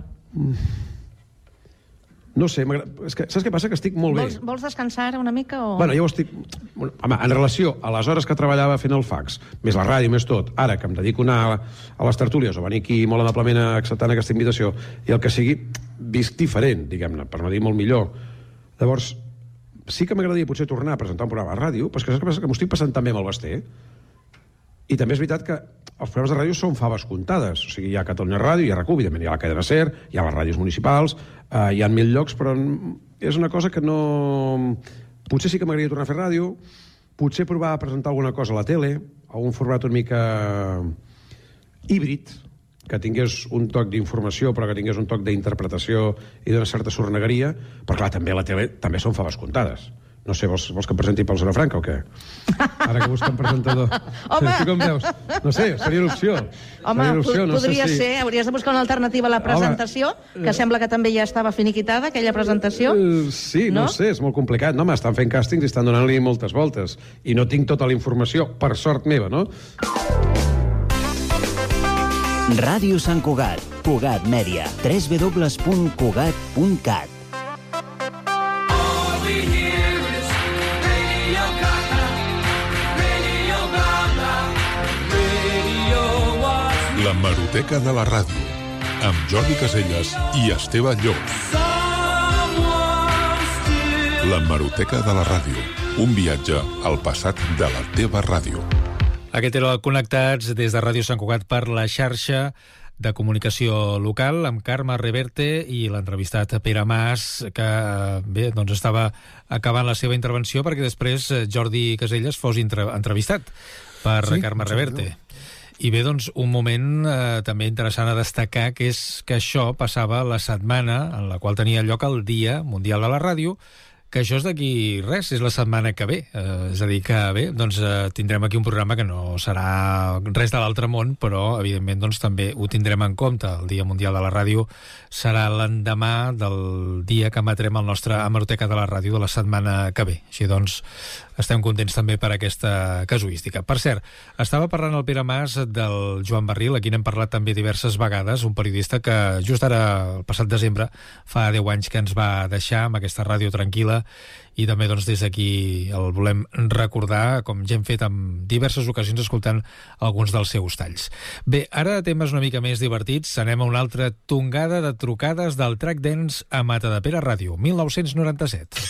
No sé, és que, saps què passa? Que estic molt bé.
Vols descansar ara una mica o...?
Bueno, jo estic... Home, en relació a les hores que treballava fent el fax, més la ràdio, més tot, ara que em dedico a anar a les tertúlies o venir aquí molt amablement acceptant aquesta invitació i el que sigui, visc diferent, diguem-ne, per no dir molt millor. Llavors, sí que m'agradaria potser tornar a presentar un programa a ràdio, però és que saps què passa? Que m'ho estic passant també amb el Basté. I també és veritat que els programes de ràdio són faves comptades. O sigui, hi ha Catalunya Ràdio, hi ha RAC1, evidentment hi ha la cadena SER, hi ha les ràdios municipals, hi ha 1000 llocs, però és una cosa que no... Potser sí que m'agradaria tornar a fer ràdio, potser provar a presentar alguna cosa a la tele, algun format una mica híbrid, que tingués un toc d'informació, però que tingués un toc d'interpretació i d'una certa sornegueria, però clar, també a la tele també són faves comptades. No sé, vols que em presenti pel Zona Franca o què? Ara que busquen presentador.
Home!
Tu com veus? No sé, seria una opció.
Home, podria ser. Hauries de buscar una alternativa a la presentació, que sembla que també ja estava finiquitada, aquella presentació.
Sí, no sé, és molt complicat. No, estan fent càstings i estan donant-li moltes voltes. I no tinc tota la informació, per sort meva, no?
Ràdio Sant Cugat, Cugat Mèdia, www.cugat.cat.
La Hemeroteca de la Ràdio, amb Jordi Casellas i Esteve Llop. La Hemeroteca de la Ràdio, un viatge al passat de la teva ràdio.
Aquest era el Connectats des de Ràdio Sant Cugat per la xarxa de comunicació local amb Carme Reverte i l'entrevistat Pere Mas, que bé, doncs estava acabant la seva intervenció perquè després Jordi Casellas fos entrevistat per Carme Reverte. I bé, doncs, un moment també interessant a destacar, que és que això passava la setmana en la qual tenia lloc el Dia Mundial de la Ràdio, que això és d'aquí res, és la setmana que ve. És a dir, que bé, doncs tindrem aquí un programa que no serà res de l'altre món, però evidentment doncs també ho tindrem en compte. El Dia Mundial de la Ràdio serà l'endemà del dia que emetrem el nostre Hemeroteca de la Ràdio de la setmana que ve. Així doncs, estem contents també per aquesta casuística. Per cert, estava parlant el Pere Mas del Joan Barril, aquí n'hem parlat també diverses vegades, un periodista que just ara, el passat desembre, fa 10 anys que ens va deixar amb aquesta ràdio tranquil·la, i també doncs, des d'aquí el volem recordar, com ja hem fet en diverses ocasions escoltant alguns dels seus talls. Bé, ara temes una mica més divertits, anem a una altra tongada de trucades del Track Dance a Matadepera Ràdio, 1997.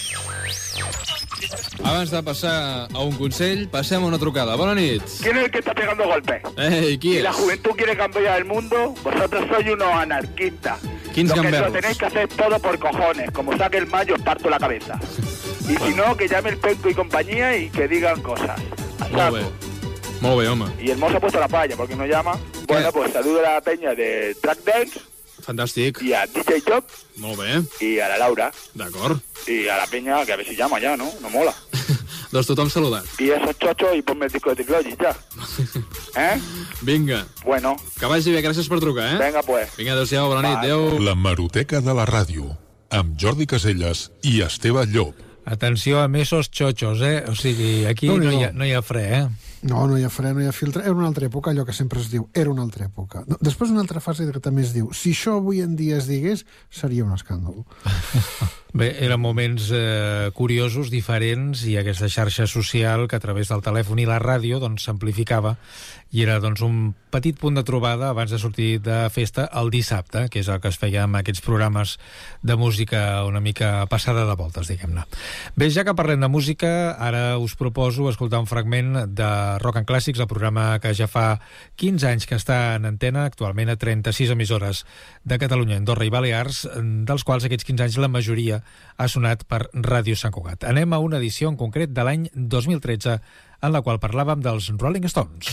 Abans de passar a un consell, passem a una trucada. Bona nit.
¿Quién es el que está pegando golpes?
¿Quién
Si
es?
la juventud quiere cambiar el mundo, vosotros sois unos anarquistas.
Quins
Lo que
gamberros?
lo tenéis que hacer todo por cojones. Como saque el mayo, os parto la cabeza. Y si no, que llame el Penco y compañía y que digan cosas. A
Molt
saco.
bé. Molt bé, home.
Y el mozo ha puesto la palla, porque no llama. Bueno, pues saludo a la peña de Track Dance.
Fantàstic.
Y a DJ Job.
Molt bé.
Y a la Laura.
D'acord.
Y a la peña, que a ver si llama ya, ¿no? No mola.
Doncs tothom saludat.
Y esos chochos y ponme el disco de Ticlogi ya. ¿Eh?
Vinga.
Bueno.
Que vagi bé, gràcies per trucar, eh?
Venga, pues.
Vinga, adéu-siau, bona nit, adéu.
La Hemeroteca de la Ràdio, amb Jordi Casellas i Esteve Llop.
Atenció a esos chochos, O sigui, aquí no hi ha fre,
No, no hi ha fre, no hi ha filtre. Era una altra època, allò que sempre es diu, era una altra època. No, després una altra fase que també es diu, si això avui en dia es digués, seria un escàndol.
Bé, eren moments curiosos, diferents, i aquesta xarxa social que a través del telèfon i la ràdio doncs s'amplificava, i era doncs un petit punt de trobada abans de sortir de festa el dissabte, que és el que es feia amb aquests programes de música una mica passada de voltes, diguem-ne. Bé, ja que parlem de música, ara us proposo escoltar un fragment de Rock and Classics, el programa que ja fa 15 anys que està en antena, actualment a 36 emissores de Catalunya, Andorra i Balears, dels quals aquests 15 anys la majoria ha sonat per Ràdio Sant Cugat. Anem a una edició en concret de l'any 2013, en la qual parlàvem dels Rolling Stones.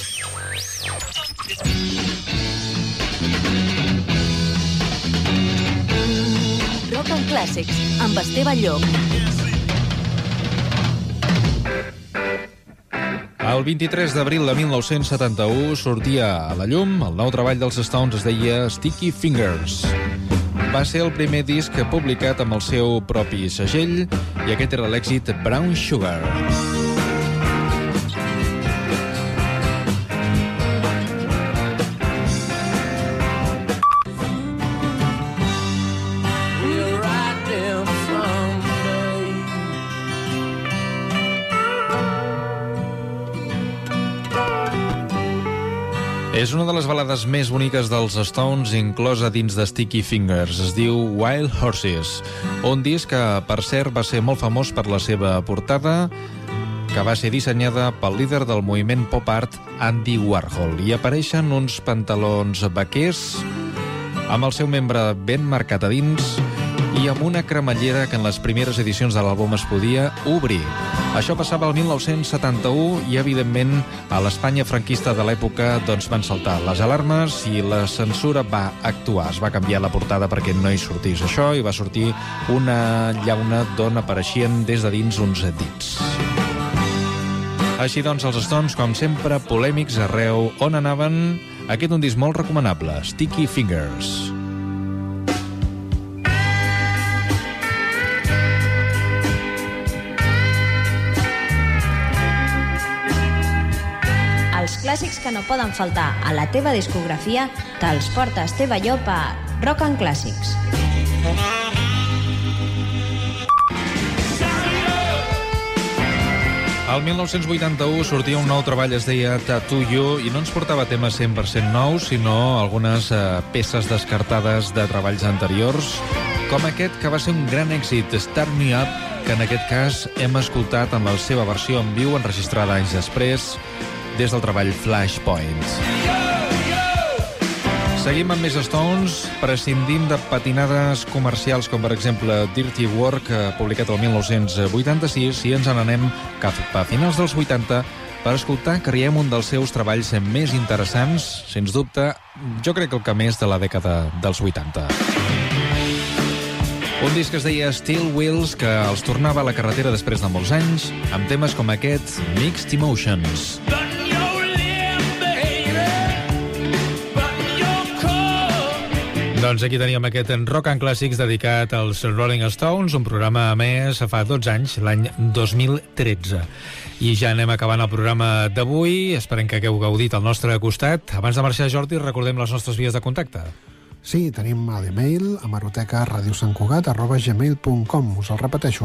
Rock and Classics, amb Esteve Llop.
El 23 d'abril de 1971 sortia a la llum el nou treball dels Stones, es deia Sticky Fingers. Va ser el primer disc publicat amb el seu propi segell i aquest era l'èxit Brown Sugar. És una de les balades més boniques dels Stones, inclosa dins de Sticky Fingers. Es diu Wild Horses, un disc que, per cert, va ser molt famós per la seva portada, que va ser dissenyada pel líder del moviment pop art, Andy Warhol. Hi apareixen uns pantalons vaquers amb el seu membre ben marcat a dins i amb una cremallera que en les primeres edicions de l'àlbum es podia obrir. Això passava el 1971 i, evidentment, a l'Espanya franquista de l'època doncs, van saltar les alarmes i la censura va actuar. Es va canviar la portada perquè no hi sortís això i va sortir una llauna d'on apareixien des de dins uns dits. Així doncs, els Stones, com sempre, polèmics arreu on anaven. Aquest un disc molt recomanable, Sticky Fingers.
Els clàssics que no poden faltar a la teva discografia te'ls porta Esteve Llop a Rock and Classics.
El 1981 sortia un nou treball, es deia Tattoo You, i no ens portava temes 100% nous, sinó algunes peces descartades de treballs anteriors, com aquest que va ser un gran èxit, Start Me Up, que en aquest cas hem escoltat en la seva versió en viu, enregistrada anys després, des del treball Flashpoint. Seguim amb més Stones, prescindim de patinades comercials com, per exemple, Dirty Work, publicat el 1986, i ens n'anem cap a finals dels 80 per escoltar, creiem, un dels seus treballs més interessants, sens dubte, jo crec que el que més de la dècada dels 80. Un disc que es deia Steel Wheels, que els tornava a la carretera després de molts anys, amb temes com aquest, Mixed Emotions. Doncs aquí teníem aquest Rock and Classics dedicat als Rolling Stones, un programa emès fa 12 anys, l'any 2013. I ja anem acabant el programa d'avui. Esperem que hagueu gaudit al nostre costat. Abans de marxar, Jordi, recordem les nostres vies de contacte.
Sí, tenim l'email hemeroteca@radiosantcugat@gmail.com. Us el repeteixo,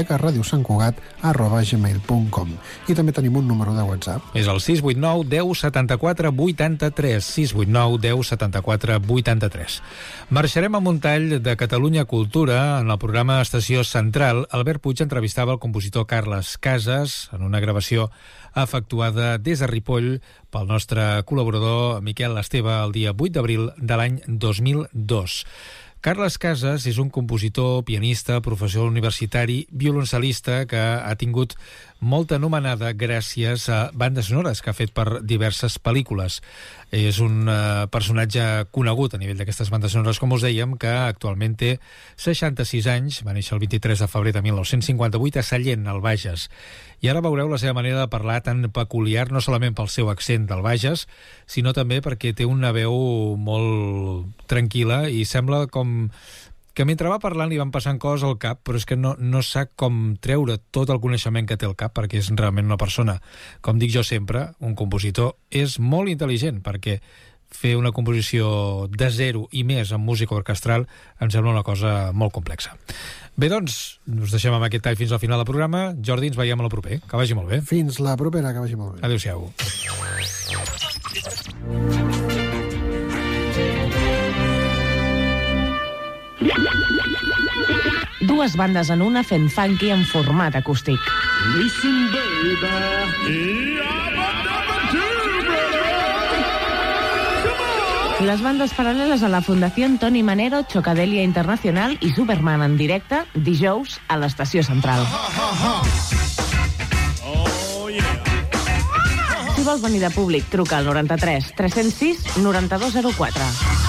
hemeroteca@radiosantcugat@gmail.com. I també tenim un número de WhatsApp.
És el 689 10 74 83. 689 10 74 83. Marxarem amb un tall de Catalunya Cultura. En el programa Estació Central, Albert Puig entrevistava el compositor Carles Casas en una gravació efectuada des de Ripoll pel nostre col·laborador Miquel Esteve el dia 8 d'abril de l'any 2002. Carles Casas és un compositor, pianista, professor universitari, violoncel·lista que ha tingut molta anomenada gràcies a bandes sonores que ha fet per diverses pel·lícules. És un personatge conegut a nivell d'aquestes bandes sonores, com us dèiem, que actualment té 66 anys, va néixer el 23 de febrer de 1958 a Sallent, al Bages. I ara veureu la seva manera de parlar tan peculiar, no solament pel seu accent del Bages, sinó també perquè té una veu molt tranquil·la i sembla com que mentre va parlant li van passant coses al cap, però és que no sap com treure tot el coneixement que té al cap, perquè és realment una persona, com dic jo sempre, un compositor és molt intel·ligent, perquè fer una composició de zero i més amb música orquestral em sembla una cosa molt complexa. Bé, doncs, us deixem amb aquest tall fins al final del programa. Jordi, ens veiem a la propera. Que vagi molt bé.
Fins la propera, que vagi molt bé.
Adéu-siau.
Dues bandes en una fent funky en format acústic.
Listen, baby.
Les bandes paral·leles a la Fundació Toni Manero, Xocadelia Internacional i Superman en directe, dijous a l'Estació Central. Si vols venir de públic, truca al 93 306 9204.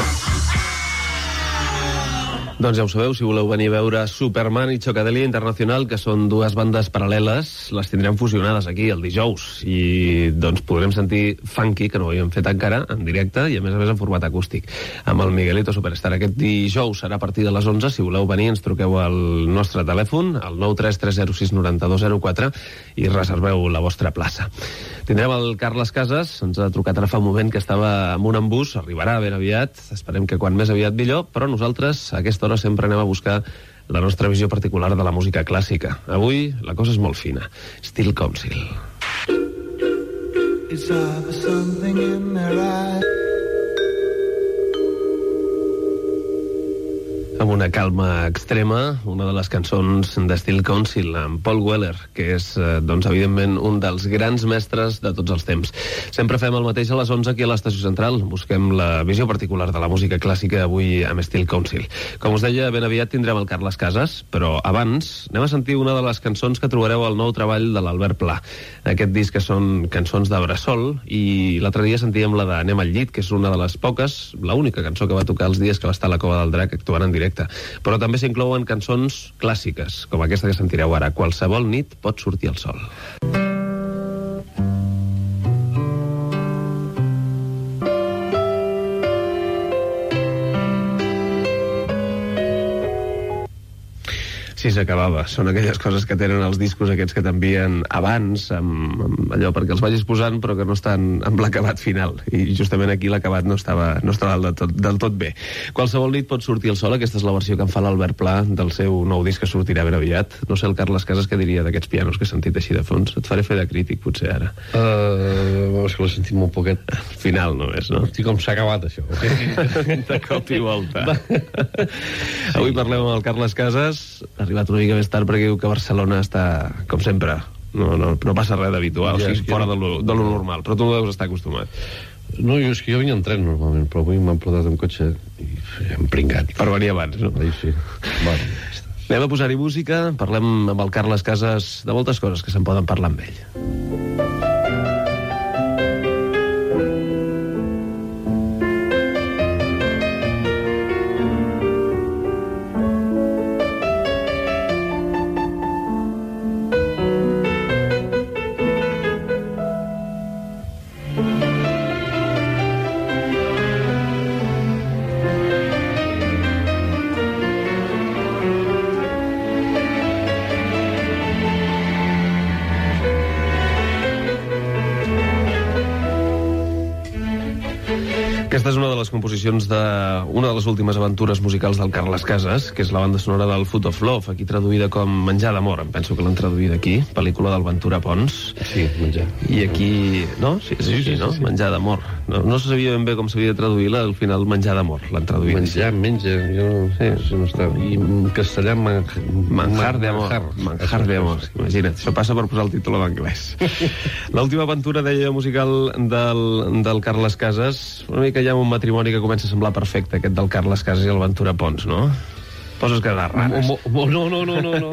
Doncs ja ho sabeu, si voleu venir a veure Superman i Xocadelia Internacional, que són dues bandes paral·leles, les tindrem fusionades aquí el dijous. I doncs podrem sentir funky, que no ho havíem fet encara, en directe i a més en format acústic, amb el Miguelito Superstar. Aquest dijous serà a partir de les 11. Si voleu venir, ens truqueu al nostre telèfon, al 93 306 9204, i reserveu la vostra plaça. Tindrem el Carles Casas, ens ha trucat ara fa un moment que estava amb un embús, arribarà ben aviat, esperem que quan més aviat millor, però nosaltres a aquesta hora sempre anem a buscar la nostra visió particular de la música clàssica. Avui la cosa és molt fina. Steel Council. It's something in their eyes. Amb una calma extrema, una de les cançons de Steel Council, amb Paul Weller, que és, doncs, evidentment, un dels grans mestres de tots els temps. Sempre fem el mateix a les 11 aquí a l'Estació Central. Busquem la visió particular de la música clàssica avui amb Steel Council. Com us deia, ben aviat tindrem el Carles Casas, però abans anem a sentir una de les cançons que trobareu al nou treball de l'Albert Pla. Aquest disc que són cançons de bressol, i l'altre dia sentíem la d'Anem al llit, que és una de les poques, l'única cançó que va tocar els dies que va estar a la Cova del Drac actuant en directe. Però també s'inclouen cançons clàssiques, com aquesta que sentireu ara. Qualsevol nit pot sortir el sol. Sí, si s'acabava. Són aquelles coses que tenen els discos aquests que t'envien abans, amb allò perquè els vagis posant, però que no estan amb l'acabat final. I justament aquí l'acabat no estava del tot bé. Qualsevol nit pot sortir el sol. Aquesta és la versió que en fa l'Albert Pla del seu nou disc que sortirà ben aviat. No sé el Carles Casas què diria d'aquests pianos que he sentit així de fons. Et faré fer de crític, potser, ara.
És que l'he sentit molt poquet.
Final només, no?
Hosti, com s'ha acabat, això.
De cop i volta. Avui parlem amb el Carles Casas. Ha arribat una mica més tard perquè diu que Barcelona està, com sempre, no passa res d'habitual, o sigui, fora de lo normal, però tu no deus estar acostumat.
No, és que jo vinc en tren normalment, però avui m'han portat en cotxe i hem pringat.
Per venir abans, no?
Sí. Bueno,
anem a posar-hi música, parlem amb el Carles Casas de moltes coses que se'n poden parlar amb ell. Aquesta és una de les composicions d'una de les últimes aventures musicals del Carles Casas, que és la banda sonora del Food of Love, aquí traduïda com Menjar d'amor, em penso que l'han traduïda aquí, pel·lícula del Ventura Pons.
Sí, menjar.
I aquí... No? Sí, no? Sí. Menjar d'amor. No se sabia ben bé com s'havia de traduir, al final Menjar d'amor, l'han traduït.
Menja, jo no està... I en castellà,
Manjar d'amor. Imagina't, això passa per posar el títol en anglès. L'última aventura, deia, musical del Carles Casas, una mica ja un matrimoni que comença a semblar perfecte, aquest del Carles Casas i el Ventura Pons, no? Poses cares rares.
No.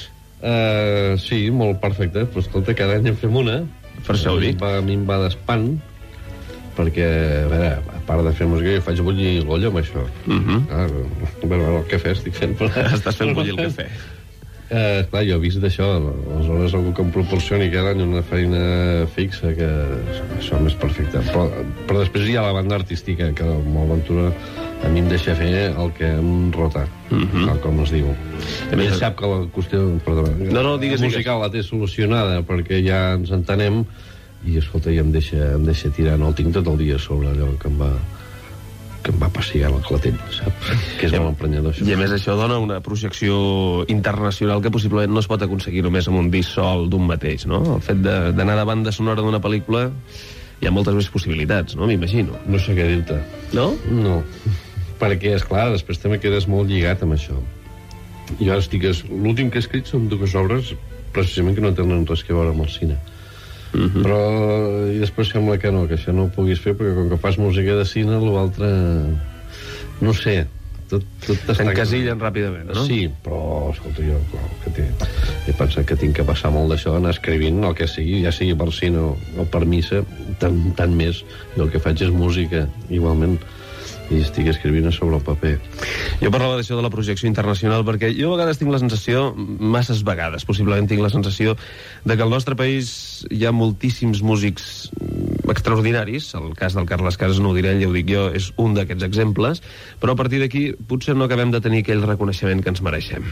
Sí, molt perfecte, però escolta, cada any en fem una.
Per això ho dic.
A mi em va d'espant, perquè, a veure, a part de fer música, jo faig bullir l'olla amb això. El cafè estic fent...
Estàs fent bullir el cafè.
Clar, jo he vist d'això, aleshores algú que em proporcioni cada any una feina fixa, que això és més perfecte. Però després hi ha la banda artística, que amb l'Aventura a mi em deixa fer el que em rota, tal com es diu. Ell sap que la qüestió musical la té solucionada, perquè ja ens entenem, i escolta, ja em deixa tirar, no el tinc tot el dia sobre allò que em va passigar el clatell, saps? Que és molt emprenyador, això.
I a més això dona una projecció internacional que possiblement no es pot aconseguir només amb un disc sol d'un mateix, no? El fet d'anar de banda sonora d'una pel·lícula hi ha moltes més possibilitats, no? M'imagino.
No sé què dir-te.
No?
No. Perquè, esclar, després també quedes molt lligat amb això. Jo ara l'últim que he escrit són dues obres precisament que no tenen res que veure amb el cine. Però i després sembla que això no ho puguis fer, perquè com que fas música de cine, l'altre no sé, tot
t'encasillen ràpidament, no?
Sí, però escolta, jo he pensat que tinc que passar molt d'això, anar escrivint el que sigui, ja sigui per cine o per missa, tant més. Jo el que faig és música, igualment, i estic escrivint sobre el paper.
Jo parlava d'això de la projecció internacional perquè jo a vegades tinc la sensació, masses vegades possiblement tinc la sensació de que al nostre país hi ha moltíssims músics extraordinaris. El cas del Carles Casas, no ho diré, ja ho dic jo, és un d'aquests exemples, però a partir d'aquí potser no acabem de tenir aquell reconeixement que ens mereixem.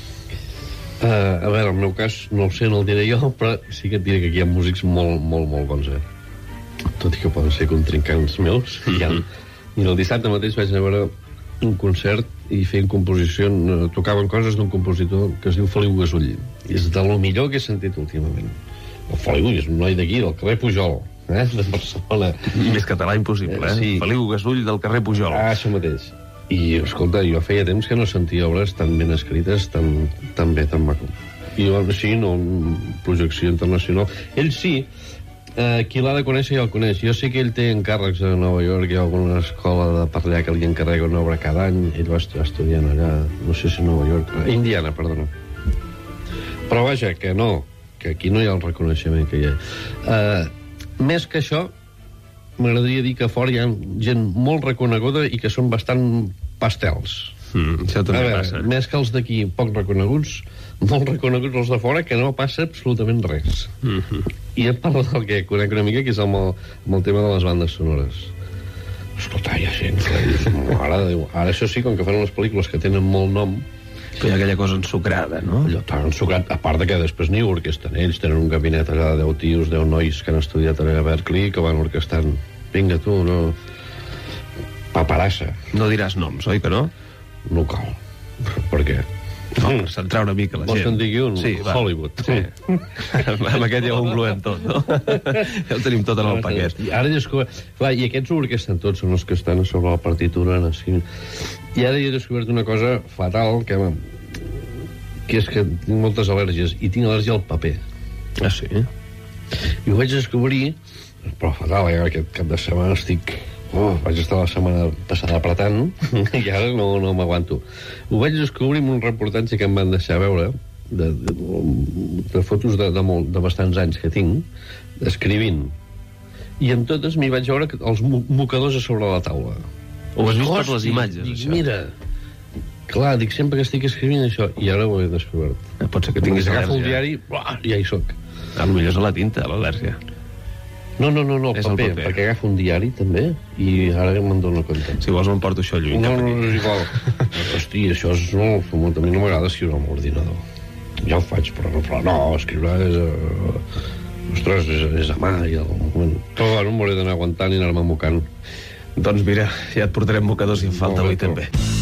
A veure, el meu cas no ho sé, no el diré jo, però sí que et diré que aquí hi ha músics molt, molt, molt bons, tot i que poden ser contrincants meus. I el dissabte mateix vaig anar a veure un concert i feien composició, tocaven coses d'un compositor que es diu Feliu Gasull. És de lo millor que he sentit últimament. El Feliu és un noi d'aquí, del carrer Pujol, de Barcelona.
Més català impossible,
Sí.
Feliu Gasull del carrer Pujol.
Això mateix. I, escolta, jo feia temps que no sentia obres tan ben escrites, tan bé, tan maco. I sí, no, projecció internacional. Ell sí, qui l'ha de conèixer ja el coneix. Jo sé que ell té encàrrecs a Nova York, hi ha alguna escola de per allà que li encarrega una obra cada any. Ell va estar estudiant allà, no sé si a Nova York, Indiana, perdona. Però vaja, que no, que aquí no hi ha el reconeixement que hi ha. Més que això, m'agradaria dir que fora hi ha gent molt reconeguda i que són bastant pastels.
Això també passa.
Més que els d'aquí poc reconeguts, molt reconeguts els de fora, que no passa absolutament res. I em parla del que conec una mica, que és amb el tema de les bandes sonores. Escolta, hi ha gent que dius, ara això sí, com que fan unes pel·lícules que tenen molt nom,
Però hi ha aquella cosa ensucrada, no?
Allò tan ensucrat, a part que després n'hi orquesten ells, tenen un gabinet allà de 10 tios, 10 nois que han estudiat a Berkeley, que van orquestant. Vinga, tu, no... Paparassa.
No diràs noms, oi que no?
No cal. Per què?
No, per centrar una mica la gent.
Vols que en digui un?
Sí, va.
Hollywood.
Sí. Amb aquest ja ho incloem tot, no? Ja ho tenim tot en el paquet.
I ara clar, i aquests ho orquesten tots, són els que estan sobre la partitura. Així. I ara he descobert una cosa fatal, que és que tinc moltes al·lèrgies, i tinc al·lèrgia al paper.
Ah, sí?
I ho vaig descobrir, però fatal, aquest cap de setmana estic... vaig estar la setmana passada apretant i ara no m'aguanto. Ho vaig descobrir en un reportatge que em van deixar veure de fotos de bastants anys que tinc, escrivint. I en totes m'hi vaig veure els mocadors a sobre la taula.
Ho has vist per les imatges,
això? Mira, clar, dic sempre que estic escrivint això, i ara ho he descobert.
Pot ser que tinguis
al·lèrgia. Agafo el diari, ja hi soc.
Potser és a la tinta, l'al·lèrgia.
No, el paper, perquè agafo un diari també i ara me'n dono compte.
Si vols me'n porto això lluny.
No, és igual. Hosti, això és molt... A mi no m'agrada escriure amb l'ordinador. Ja ho faig, però no, escriure és... Ostres, és a mà i al moment. Però bueno, m'hauré d'anar aguantant i anar-me mocant.
Doncs mira, ja et portarem mocadors si en falta avui també.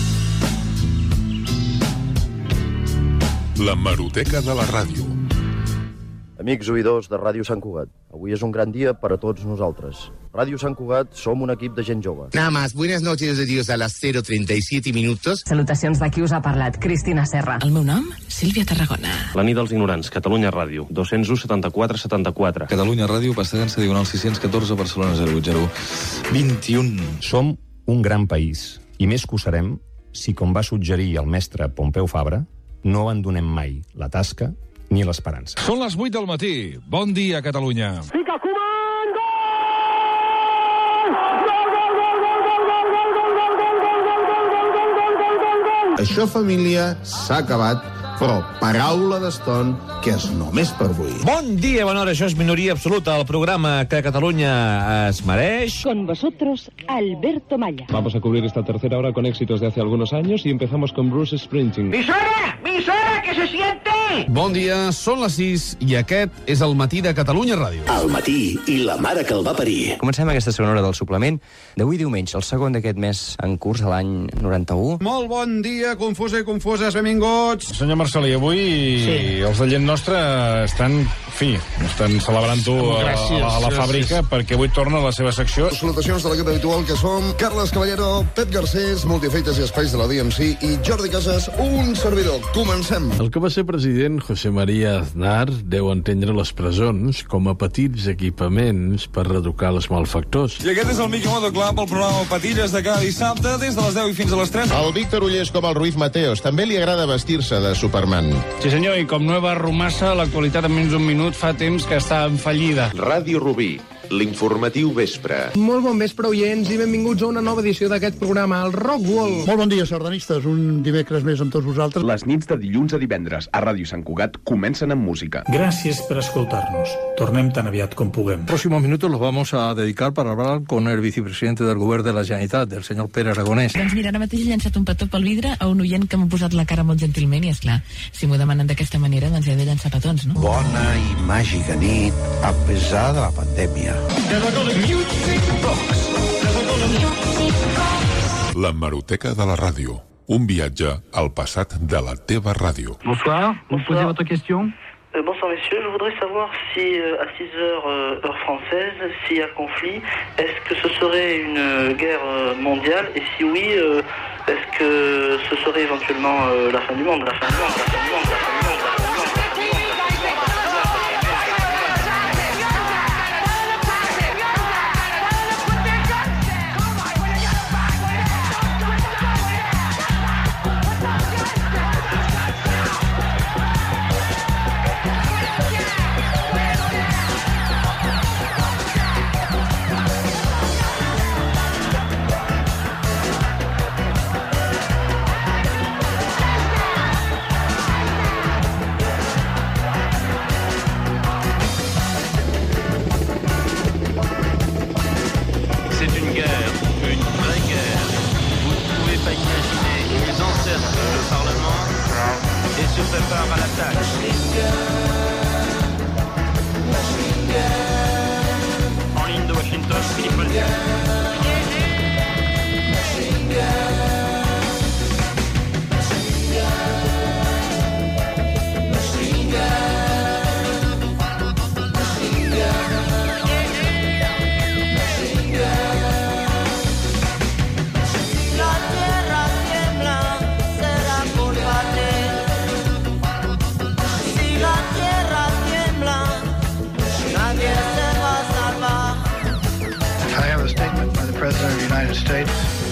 La Hemeroteca de la ràdio.
Amics oïdors de Ràdio Sant Cugat, avui és un gran dia per a tots nosaltres. Ràdio Sant Cugat som un equip de gent jove.
Nada más, buenas noches de Dios a las 0:37 minutos.
Salutacions d'aquí us ha parlat Cristina Serra.
El meu nom, Sílvia Tarragona.
La nit dels ignorants, Catalunya Ràdio, 201 74 74.
Catalunya Ràdio, Passegança Diagonal 614, Barcelona 08021.
Som un gran país, i més que ho serem si, com va suggerir el mestre Pompeu Fabra, no abandonem mai la tasca ni l'esperança.
Són les 8 del matí. Bon dia, Catalunya.
Fica Koeman,
gol! Això, família, s'ha acabat, però paraula d'Eston, que és només per avui.
Bon dia, bona hora, això és Minoria Absoluta, el programa que Catalunya es mereix.
Con vosotros, Alberto Malla.
Vamos a cubrir esta tercera hora con éxitos de hace algunos años y empezamos con Bruce Springsteen.
¡Misora! ¡Misora, que se siente!
Bon dia, són les 6 i aquest és el matí de Catalunya Ràdio.
El matí i la mare que el va parir.
Comencem aquesta segona hora del suplement d'avui diumenge, el segon d'aquest mes en curs de l'any 91.
Molt bon dia, confusa i confuses, benvinguts.
Senyor Marcelí, avui els de gent nostra estan celebrant-ho a la fàbrica perquè avui torna a la seva secció.
Salutacions de l'equip habitual que som Carles Caballero, Pep Garcés, Multiefectes i Espais de la DMC i Jordi Casas, un servidor. Comencem.
El que va ser president, José María Aznar, deu entendre les presons com a petits equipaments per reeducar els malfactors.
I aquest és el Miqui Moto Club, el programa Patilles de cada dissabte des de les 10 i fins a les 3.
El Víctor Ullés com el Ruiz Mateos també li agrada vestir-se de Superman.
Sí senyor, i com Nueva Rumassa, l'actualitat en menys d'un minut fa temps que està en fallida.
Ràdio Rubí, l'informatiu vespre.
Molt bon vespre, oients, i benvinguts a una nova edició d'aquest programa, el Rockwall.
Molt bon dia, sardanistes, un dimecres més amb tots vosaltres.
Les nits de dilluns a divendres a Ràdio Sant Cugat comencen amb música.
Gràcies per escoltar-nos. Tornem tan aviat com puguem.
Próximos minutos los vamos a dedicar para hablar con el vicepresidente del Govern de la Generalitat, el senyor Pere Aragonès.
Doncs mira, ara mateix he llançat un petó pel vidre a un oient que m'ha posat la cara molt gentilment i, esclar, si m'ho demanen d'aquesta manera, doncs he de llançar petons, no?
Bona i màgica nit, a pesar de la pandèmia.
La Hemeroteca de la ràdio. Un viatge al passat de la teva ràdio.
Bonsoir, vous posez votre question?
Bonsoir messieurs, je voudrais savoir si à 6 heures heure française, s'il y a conflit, est-ce que ce serait une guerre mondiale et si oui, est-ce que ce serait éventuellement la fin du monde, la fin du monde, la fin du monde, la fin du monde, la fin du monde.
se prépare à l'attaque. En ligne de Washington, Philippe Moltier. I have a statement by the President of the United States.